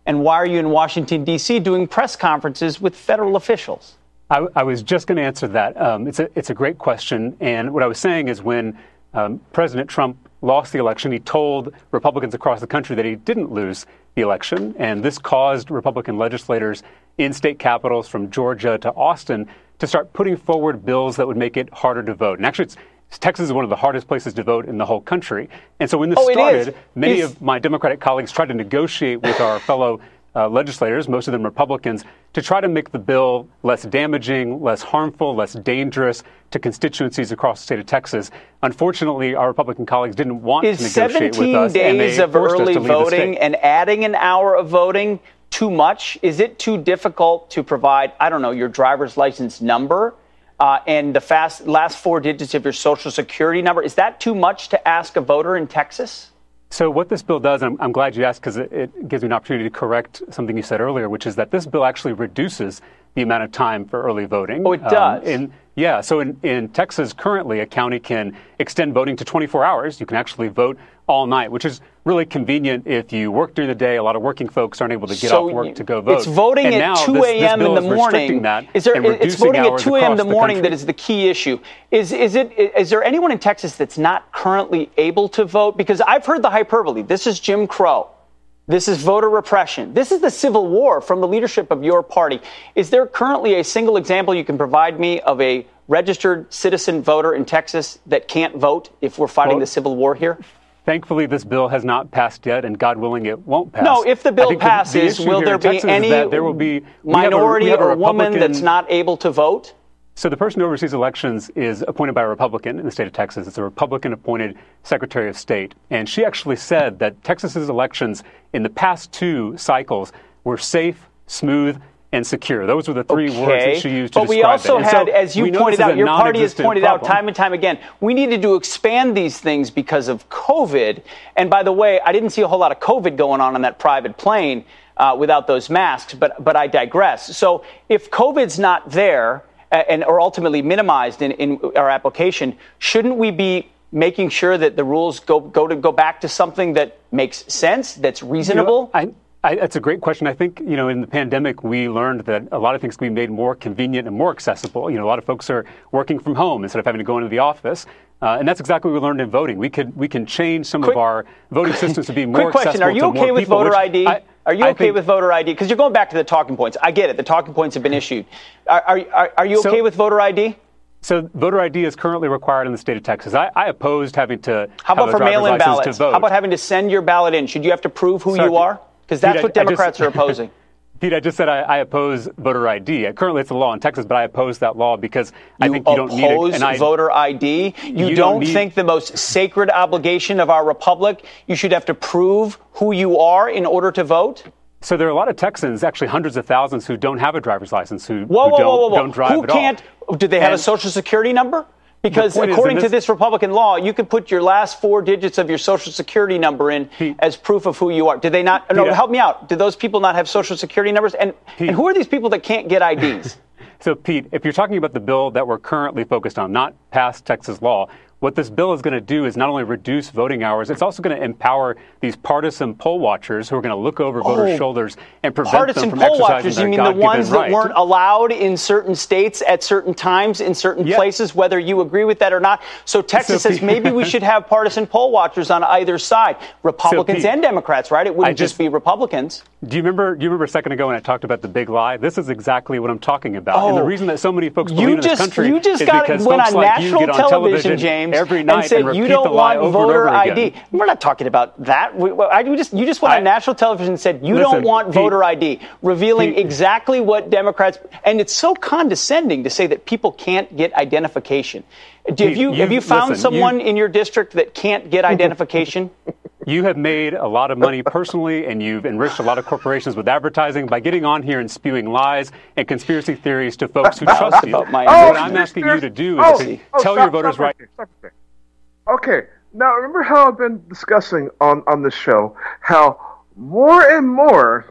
And why are you in Washington, D C doing press conferences with federal officials?
I, I was just going to answer that. Um, it's a it's a great question. And what I was saying is when um, President Trump lost the election, he told Republicans across the country that he didn't lose the election. And this caused Republican legislators in state capitals from Georgia to Austin to start putting forward bills that would make it harder to vote. And actually, it's Texas is one of the hardest places to vote in the whole country. And so when this
oh,
started, many
it's...
of my Democratic colleagues tried to negotiate with our fellow uh, legislators, most of them Republicans, to try to make the bill less damaging, less harmful, less dangerous to constituencies across the state of Texas. Unfortunately, our Republican colleagues didn't want
is
to negotiate with us.
seventeen days of early voting
and
adding an hour of voting too much? Is it too difficult to provide, I don't know, your driver's license number? Uh, and the fast, last four digits of your Social Security number. Is that too much to ask a voter in Texas?
So what this bill does, and I'm, I'm glad you asked because it, it gives me an opportunity to correct something you said earlier, which is that this bill actually reduces the amount of time for early voting.
Oh, it does?
Um, in, yeah. So in, in Texas, currently, a county can extend voting to twenty-four hours. You can actually vote all night, which is really convenient if you work during the day. A lot of working folks aren't able to get
so
off work to go vote.
It's voting
and
at two a.m. in the morning.
That
is there? It's voting at two a.m. in the morning
the
that is the key issue. Is is it? Is there anyone in Texas that's not currently able to vote? Because I've heard the hyperbole. This is Jim Crow. This is voter repression. This is the Civil War from the leadership of your party. Is there currently a single example you can provide me of a registered citizen voter in Texas that can't vote if we're fighting well, the Civil War here?
Thankfully, this bill has not passed yet, and God willing, it won't pass.
No, if the bill passes,
the, the
will there be any
there will be,
minority
a,
or woman that's not able to vote?
So the person who oversees elections is appointed by a Republican in the state of Texas. It's a Republican-appointed Secretary of State. And she actually said that Texas's elections in the past two cycles were safe, smooth, and secure. Those were the three
okay.
words that she used to
but
describe it.
But we also
it.
had,
so
as you pointed out, your party has pointed
problem.
out time and time again, we needed to expand these things because of COVID. And by the way, I didn't see a whole lot of COVID going on on that private plane uh, without those masks, but but I digress. So if COVID's not there, uh, and or ultimately minimized in, in our application, shouldn't we be making sure that the rules go go to go back to something that makes sense, that's reasonable?
You know, I, I, that's a great question. I think, you know, in the pandemic, we learned that a lot of things can be made more convenient and more accessible. You know, a lot of folks are working from home instead of having to go into the office. Uh, and that's exactly what we learned in voting. We could we can change some
quick,
of our voting systems to be more
quick question.
accessible.
Are you
to
okay
more
with
people,
voter
which
I D?
I,
are you
I
okay
think,
with voter I D? Because you're going back to the talking points. I get it. The talking points have been issued. Are, are, are you okay
so,
with voter I D?
So voter I D is currently required in the state of Texas. I, I opposed having to
How about
have
for
a driver's
mail-in
license
ballots?
to vote.
How about having to send your ballot in? Should you have to prove who
Sorry,
you are? Because that's
Pete,
what
I,
Democrats
I just,
are opposing.
Pete, I just said I, I oppose voter I D. Currently, it's a law in Texas, but I oppose that law because
you
I think you don't need it.
You oppose voter I D? You,
you
don't,
don't need,
think the most sacred obligation of our republic, you should have to prove who you are in order to vote?
So there are a lot of Texans, actually hundreds of thousands, who don't have a driver's license, who,
whoa,
who
whoa,
don't,
whoa, whoa, whoa.
don't drive
who
at
can't,
all.
Do they have
and
a Social Security number? Because according
this,
to this Republican law, you could put your last four digits of your Social Security number in Pete, as proof of who you are. Did they not? Pete, no, help me out. Did those people not have Social Security numbers? And,
Pete,
and who are these people that can't get I Ds?
So, Pete, if you're talking about the bill that we're currently focused on, not past Texas law, what this bill is going to do is not only reduce voting hours, it's also going to empower these partisan poll watchers who are going to look over voters'
oh,
shoulders and prevent
partisan
them from
poll
exercising
watchers,
their
you mean the
God-given
ones that
right.
weren't allowed in certain states at certain times in certain
yeah.
places, whether you agree with that or not? So Texas
so,
says maybe we should have partisan poll watchers on either side, Republicans
so, Pete,
and Democrats, right? It wouldn't
just,
just be Republicans.
Do you remember? Do you remember a second ago when I talked about the big lie? This is exactly what I'm talking about.
Oh,
and the reason that so many folks
you
believe
just,
in this country
you just
is
got
because
went
folks
on
like you
national
get on
television,
television
James,
every night
and said
and
you
repeat
don't
the lie
want
over
voter
and over
I D.
again.
We're not talking about that. We, well, I, you just you just went
I,
on national television and said you
listen,
don't want
Pete,
voter I D, revealing
Pete,
exactly what Democrats. And it's so condescending to say that people can't get identification. Have
Pete,
you,
you
have you found
listen,
someone
you,
in your district that can't get identification?
You have made a lot of money personally, and you've enriched a lot of corporations with advertising by getting on here and spewing lies and conspiracy theories to folks who trust you.
My
oh, what I'm asking you to do is
oh,
to
oh,
tell
stop,
your voters
stop
right.
Right stop right okay, now remember how I've been discussing on, on this show how more and more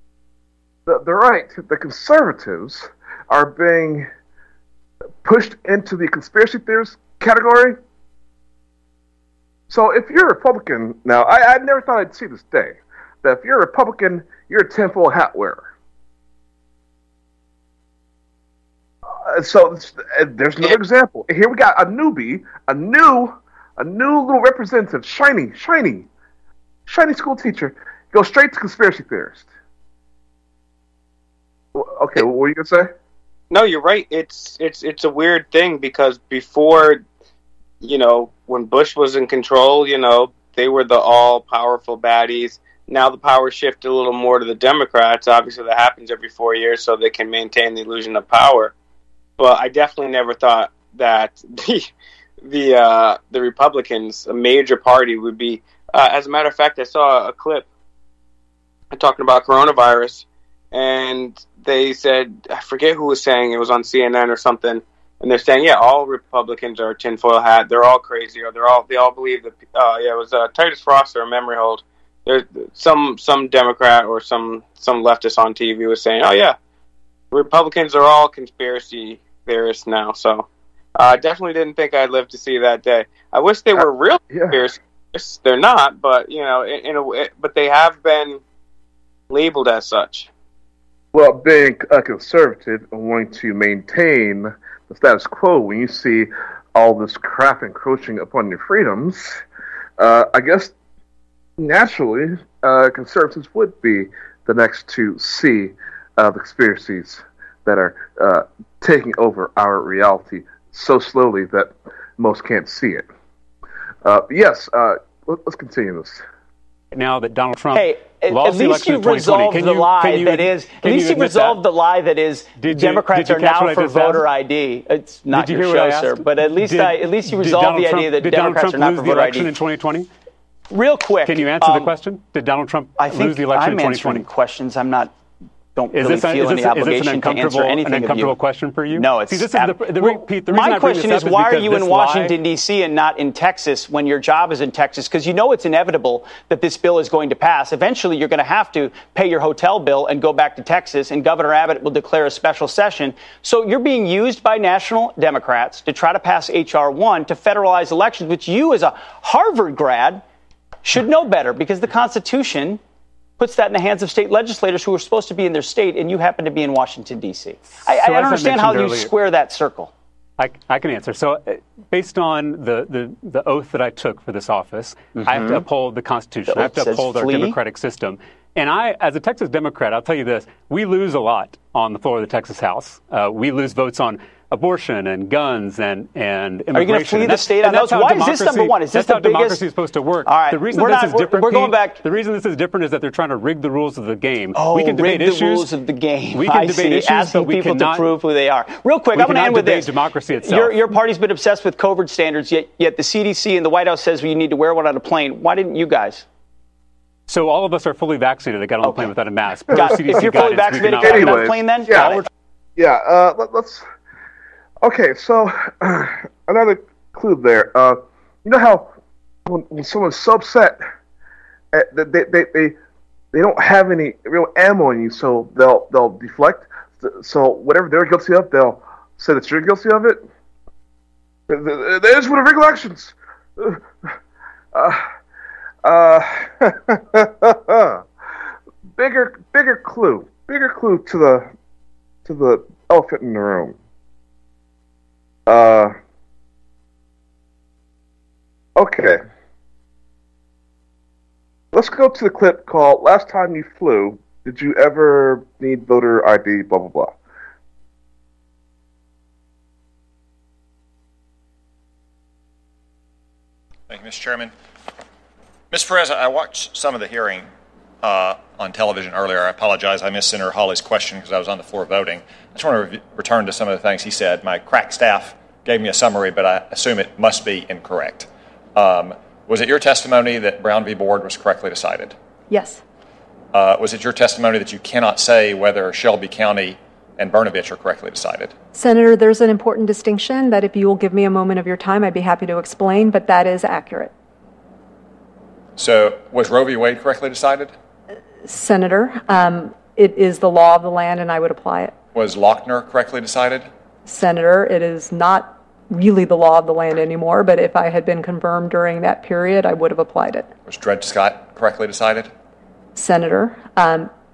the, the right, the conservatives, are being pushed into the conspiracy theorist category. So if you're a Republican, now, I, I never thought I'd see this day, that if you're a Republican, you're a tinfoil hat wearer. Uh, so uh, there's another example. Here we got a newbie, a new, a new little representative, shiny, shiny, shiny school teacher, go straight to conspiracy theorist. Okay, what were you gonna say?
No, you're right. It's it's it's a weird thing because before, you know, when Bush was in control, you know, they were the all-powerful baddies. Now the power shifted a little more to the Democrats. Obviously, that happens every four years so they can maintain the illusion of power. But I definitely never thought that the the uh, the Republicans, a major party, would be. Uh, as a matter of fact, I saw a clip talking about coronavirus, and they said, I forget who was saying, it was on C N N or something, and they're saying, yeah, all Republicans are tinfoil hat. They're all crazy, or they're all they all believe that. Uh, yeah, it was uh, Titus Frost or a memory hold. There's some some Democrat or some some leftist on T V was saying, oh yeah, Republicans are all conspiracy theorists now. So I uh, definitely didn't think I'd live to see that day. I wish they were real
yeah.
conspiracy theorists. They're not, but you know, in, in a way, but they have been labeled as such.
Well, being a conservative and wanting to maintain the status quo when you see all this crap encroaching upon your freedoms, uh, I guess naturally uh, conservatives would be the next to see uh, the conspiracies that are uh, taking over our reality so slowly that most can't see it. Uh, yes, uh, let, let's continue this.
Now that Donald Trump
hey,
lost
at
the
least
election
you've
in
resolved
can
the
you,
lie
can you,
that is. At least
you
you've resolved
that?
the lie that is.
Did you,
Democrats
did you
are now for voter
asked?
I D. It's not
did you
your
hear
show, sir. But at least
did,
I, at least you resolved the
Trump,
idea that
did
Democrats
Donald Trump
are not
lose
for
the
voter I
election
D.
in twenty twenty?
Real quick,
can you answer
um,
the question? Did Donald Trump
I think
lose the election
I'm
in twenty twenty?
answering questions. I'm not. Don't
is
really
this,
feel
is
any
this,
obligation
is this
to answer anything
an uncomfortable
of you.
question for you?
No, it's
See, this is
ab-
the, the,
well,
Pete, the reason
my
I bring
question
this
is,
up
why
is
are you in
lie,
Washington, D C and not in Texas when your job is in Texas? Because you know it's inevitable that this bill is going to pass. Eventually, you're going to have to pay your hotel bill and go back to Texas, and Governor Abbott will declare a special session. So you're being used by national Democrats to try to pass H R one to federalize elections, which you as a Harvard grad should know better, because the Constitution puts that in the hands of state legislators who are supposed to be in their state, and you happen to be in Washington, D C. I, so I don't understand how earlier, you square that circle.
I, I can answer. So uh, based on the, the, the oath that I took for this office,
mm-hmm.
I have to uphold the Constitution.
The
I have to uphold
flee.
our democratic system. And I, as a Texas Democrat, I'll tell you this, we lose a lot on the floor of the Texas House. Uh, we lose votes on abortion and guns and, and immigration.
Are you going to flee the state on those?
Why
is this number one? Is this
that's
the
how
biggest?
democracy is supposed to work.
All right.
The reason
we're
this
not,
is different,
we're going
Pete,
back.
The reason this is different is that they're trying to rig the rules of the game.
Oh,
we can debate
rig
issues.
the rules of the game.
We can
I
debate
see.
issues,
Asking
but we
people
cannot,
to prove who they are. Real quick,
we
I'm going to end with this.
Democracy itself.
Your, your party's been obsessed with COVID standards, yet yet the C D C and the White House says well, you need to wear one on a plane. Why didn't you guys?
So all of us are fully vaccinated that got on okay. the plane without a mask.
Got, if you're fully vaccinated, get on the plane then?
Yeah, yeah uh, let, let's... Okay, so uh, another clue there. Uh, you know how when, when someone's so upset, uh, they, they, they, they don't have any real ammo in you, so they'll they'll deflect. So whatever they're guilty of, they'll say that you're guilty of it. That is one of regular actions. Uh, uh, bigger, bigger clue, bigger clue to the to the elephant in the room. Uh, okay. Let's go to the clip called "Last Time You Flew. Did you ever need voter I D?" Blah blah blah.
Thank you, Mister Chairman. Mister Perez, I watched some of the hearing uh, on television earlier. I apologize. I missed Senator Hawley's question because I was on the floor voting. I just want to re- return to some of the things he said. My crack staff gave me a summary, but I assume it must be incorrect. Um, was it your testimony that Brown v. Board was correctly decided?
Yes.
Uh, was it your testimony that you cannot say whether Shelby County and Brnovich are correctly decided?
Senator, there's an important distinction that if you will give me a moment of your time, I'd be happy to explain, but that is accurate.
So was Roe v. Wade correctly decided?
Senator, um, it is the law of the land and I would apply it.
Was Lochner correctly decided?
Senator, it is not really the law of the land anymore, but if I had been confirmed during that period, I would have applied it.
Was Dred Scott correctly decided?
Senator, um,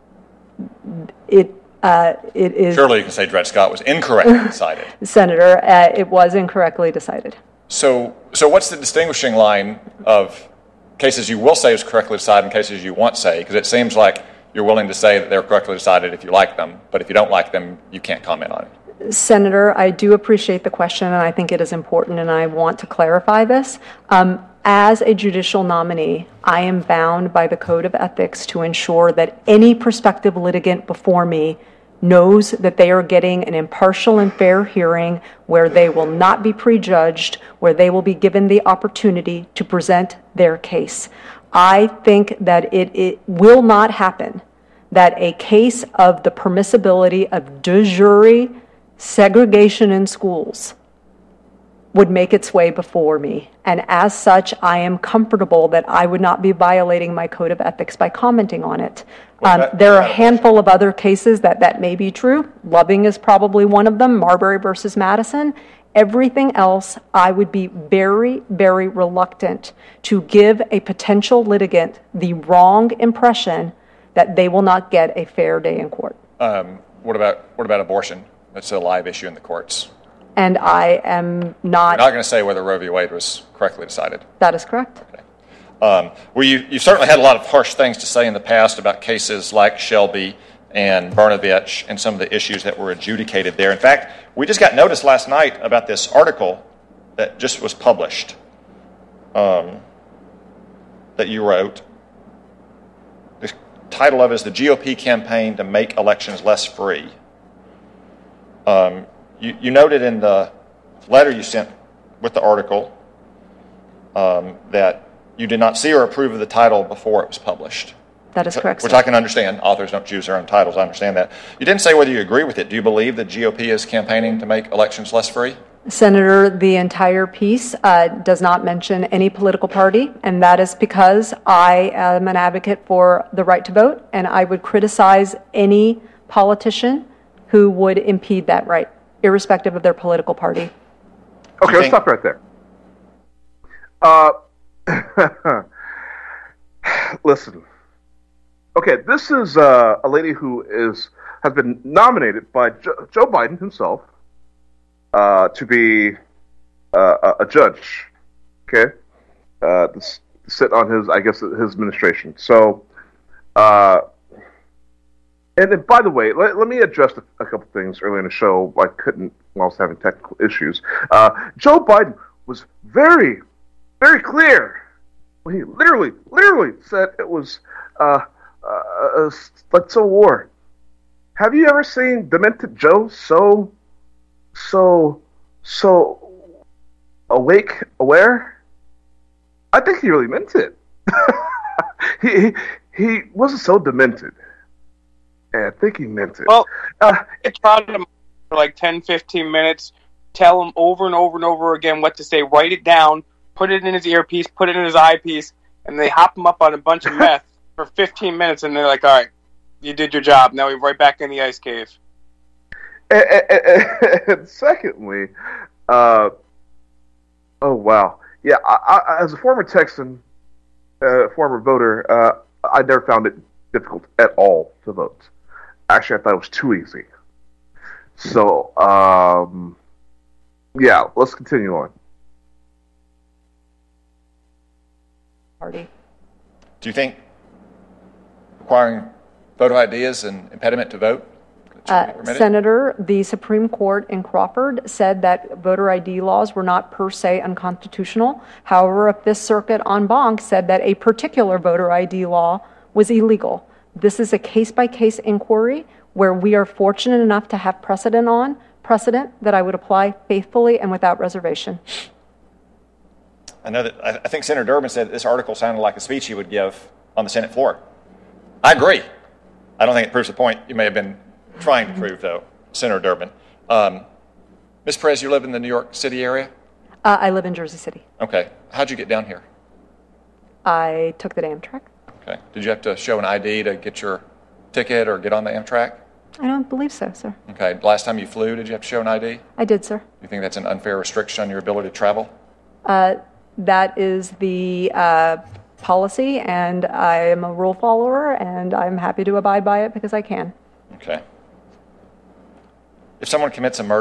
it uh, it is.
Surely you can say Dred Scott was incorrectly decided.
Senator, uh, it was incorrectly decided.
So, so what's the distinguishing line of cases you will say is correctly decided and cases you won't say? Because it seems like you're willing to say that they're correctly decided if you like them, but if you don't like them, you can't comment on it.
Senator, I do appreciate the question, and I think it is important, and I want to clarify this. Um, as a judicial nominee, I am bound by the Code of Ethics to ensure that any prospective litigant before me knows that they are getting an impartial and fair hearing where they will not be prejudged, where they will be given the opportunity to present their case. I think that it, it will not happen that a case of the permissibility of de jure segregation in schools would make its way before me. And as such, I am comfortable that I would not be violating my code of ethics by commenting on it. Um, there are a handful of other cases that that may be true. Loving is probably one of them, Marbury versus Madison. Everything else, I would be very, very reluctant to give a potential litigant the wrong impression that they will not get a fair day in court.
Um, what about what about abortion? That's a live issue in the courts.
And I am not...
You're not going to say whether Roe v. Wade was correctly decided.
That is correct.
Okay. Um, well, you, you've certainly had a lot of harsh things to say in the past about cases like Shelby and Brnovich and some of the issues that were adjudicated there. In fact, we just got notice last night about this article that just was published um, that you wrote. The title of it is The G O P Campaign to Make Elections Less Free. Um, you, you noted in the letter you sent with the article um, that you did not see or approve of the title before it was published.
That is correct,
Which
sir.
I can understand. Authors don't choose their own titles. I understand that. You didn't say whether you agree with it. Do you believe that G O P is campaigning to make elections less free?
Senator, the entire piece uh, does not mention any political party, and that is because I am an advocate for the right to vote, and I would criticize any politician who would impede that right, irrespective of their political party.
Okay, let's stop right there. Uh, listen. Okay, this is uh, a lady who is has been nominated by jo- Joe Biden himself uh, to be uh, a, a judge. Okay, uh, to s- sit on his, I guess, his administration. So, uh, and then, by the way, let, let me address a, a couple things earlier in the show. I couldn't while I was having technical issues. Uh, Joe Biden was very, very clear when he literally, literally said it was. Uh, Uh, uh, like Civil War. Have you ever seen Demented Joe so, so, so awake, aware? I think he really meant it. he he wasn't so demented. And I think he meant it.
Well, uh, I tried him for like ten, fifteen minutes, tell him over and over and over again what to say, write it down, put it in his earpiece, put it in his eyepiece, and they hop him up on a bunch of meth for fifteen minutes, and they're like, all right, you did your job. Now we're right back in the ice cave.
And, and, and secondly, uh, oh, wow. Yeah, I, I, as a former Texan, uh, former voter, uh, I never found it difficult at all to vote. Actually, I thought it was too easy. So, um, yeah, let's continue on.
Party.
Do you think requiring photo I D is an impediment to vote?
Uh, Senator, the Supreme Court in Crawford said that voter I D laws were not per se unconstitutional. However, a Fifth Circuit en banc said that a particular voter I D law was illegal. This is a case-by-case inquiry where we are fortunate enough to have precedent on, precedent that I would apply faithfully and without reservation.
I know that I think Senator Durbin said that this article sounded like a speech he would give on the Senate floor. I agree. I don't think it proves the point you may have been trying to prove, though, Senator Durbin. Um, Miz Perez, you live in the New York City area?
Uh, I live in Jersey City.
Okay. How'd you get down here?
I took the Amtrak. Okay.
Did you have to show an I D to get your ticket or get on the Amtrak?
I don't believe so, sir.
Okay. Last time you flew, did you have to show an I D?
I did, sir.
You think that's an unfair restriction on your ability to travel?
Uh, that is the uh, policy, and I am a rule follower, and I'm happy to abide by it because I can.
Okay. If someone commits a murder,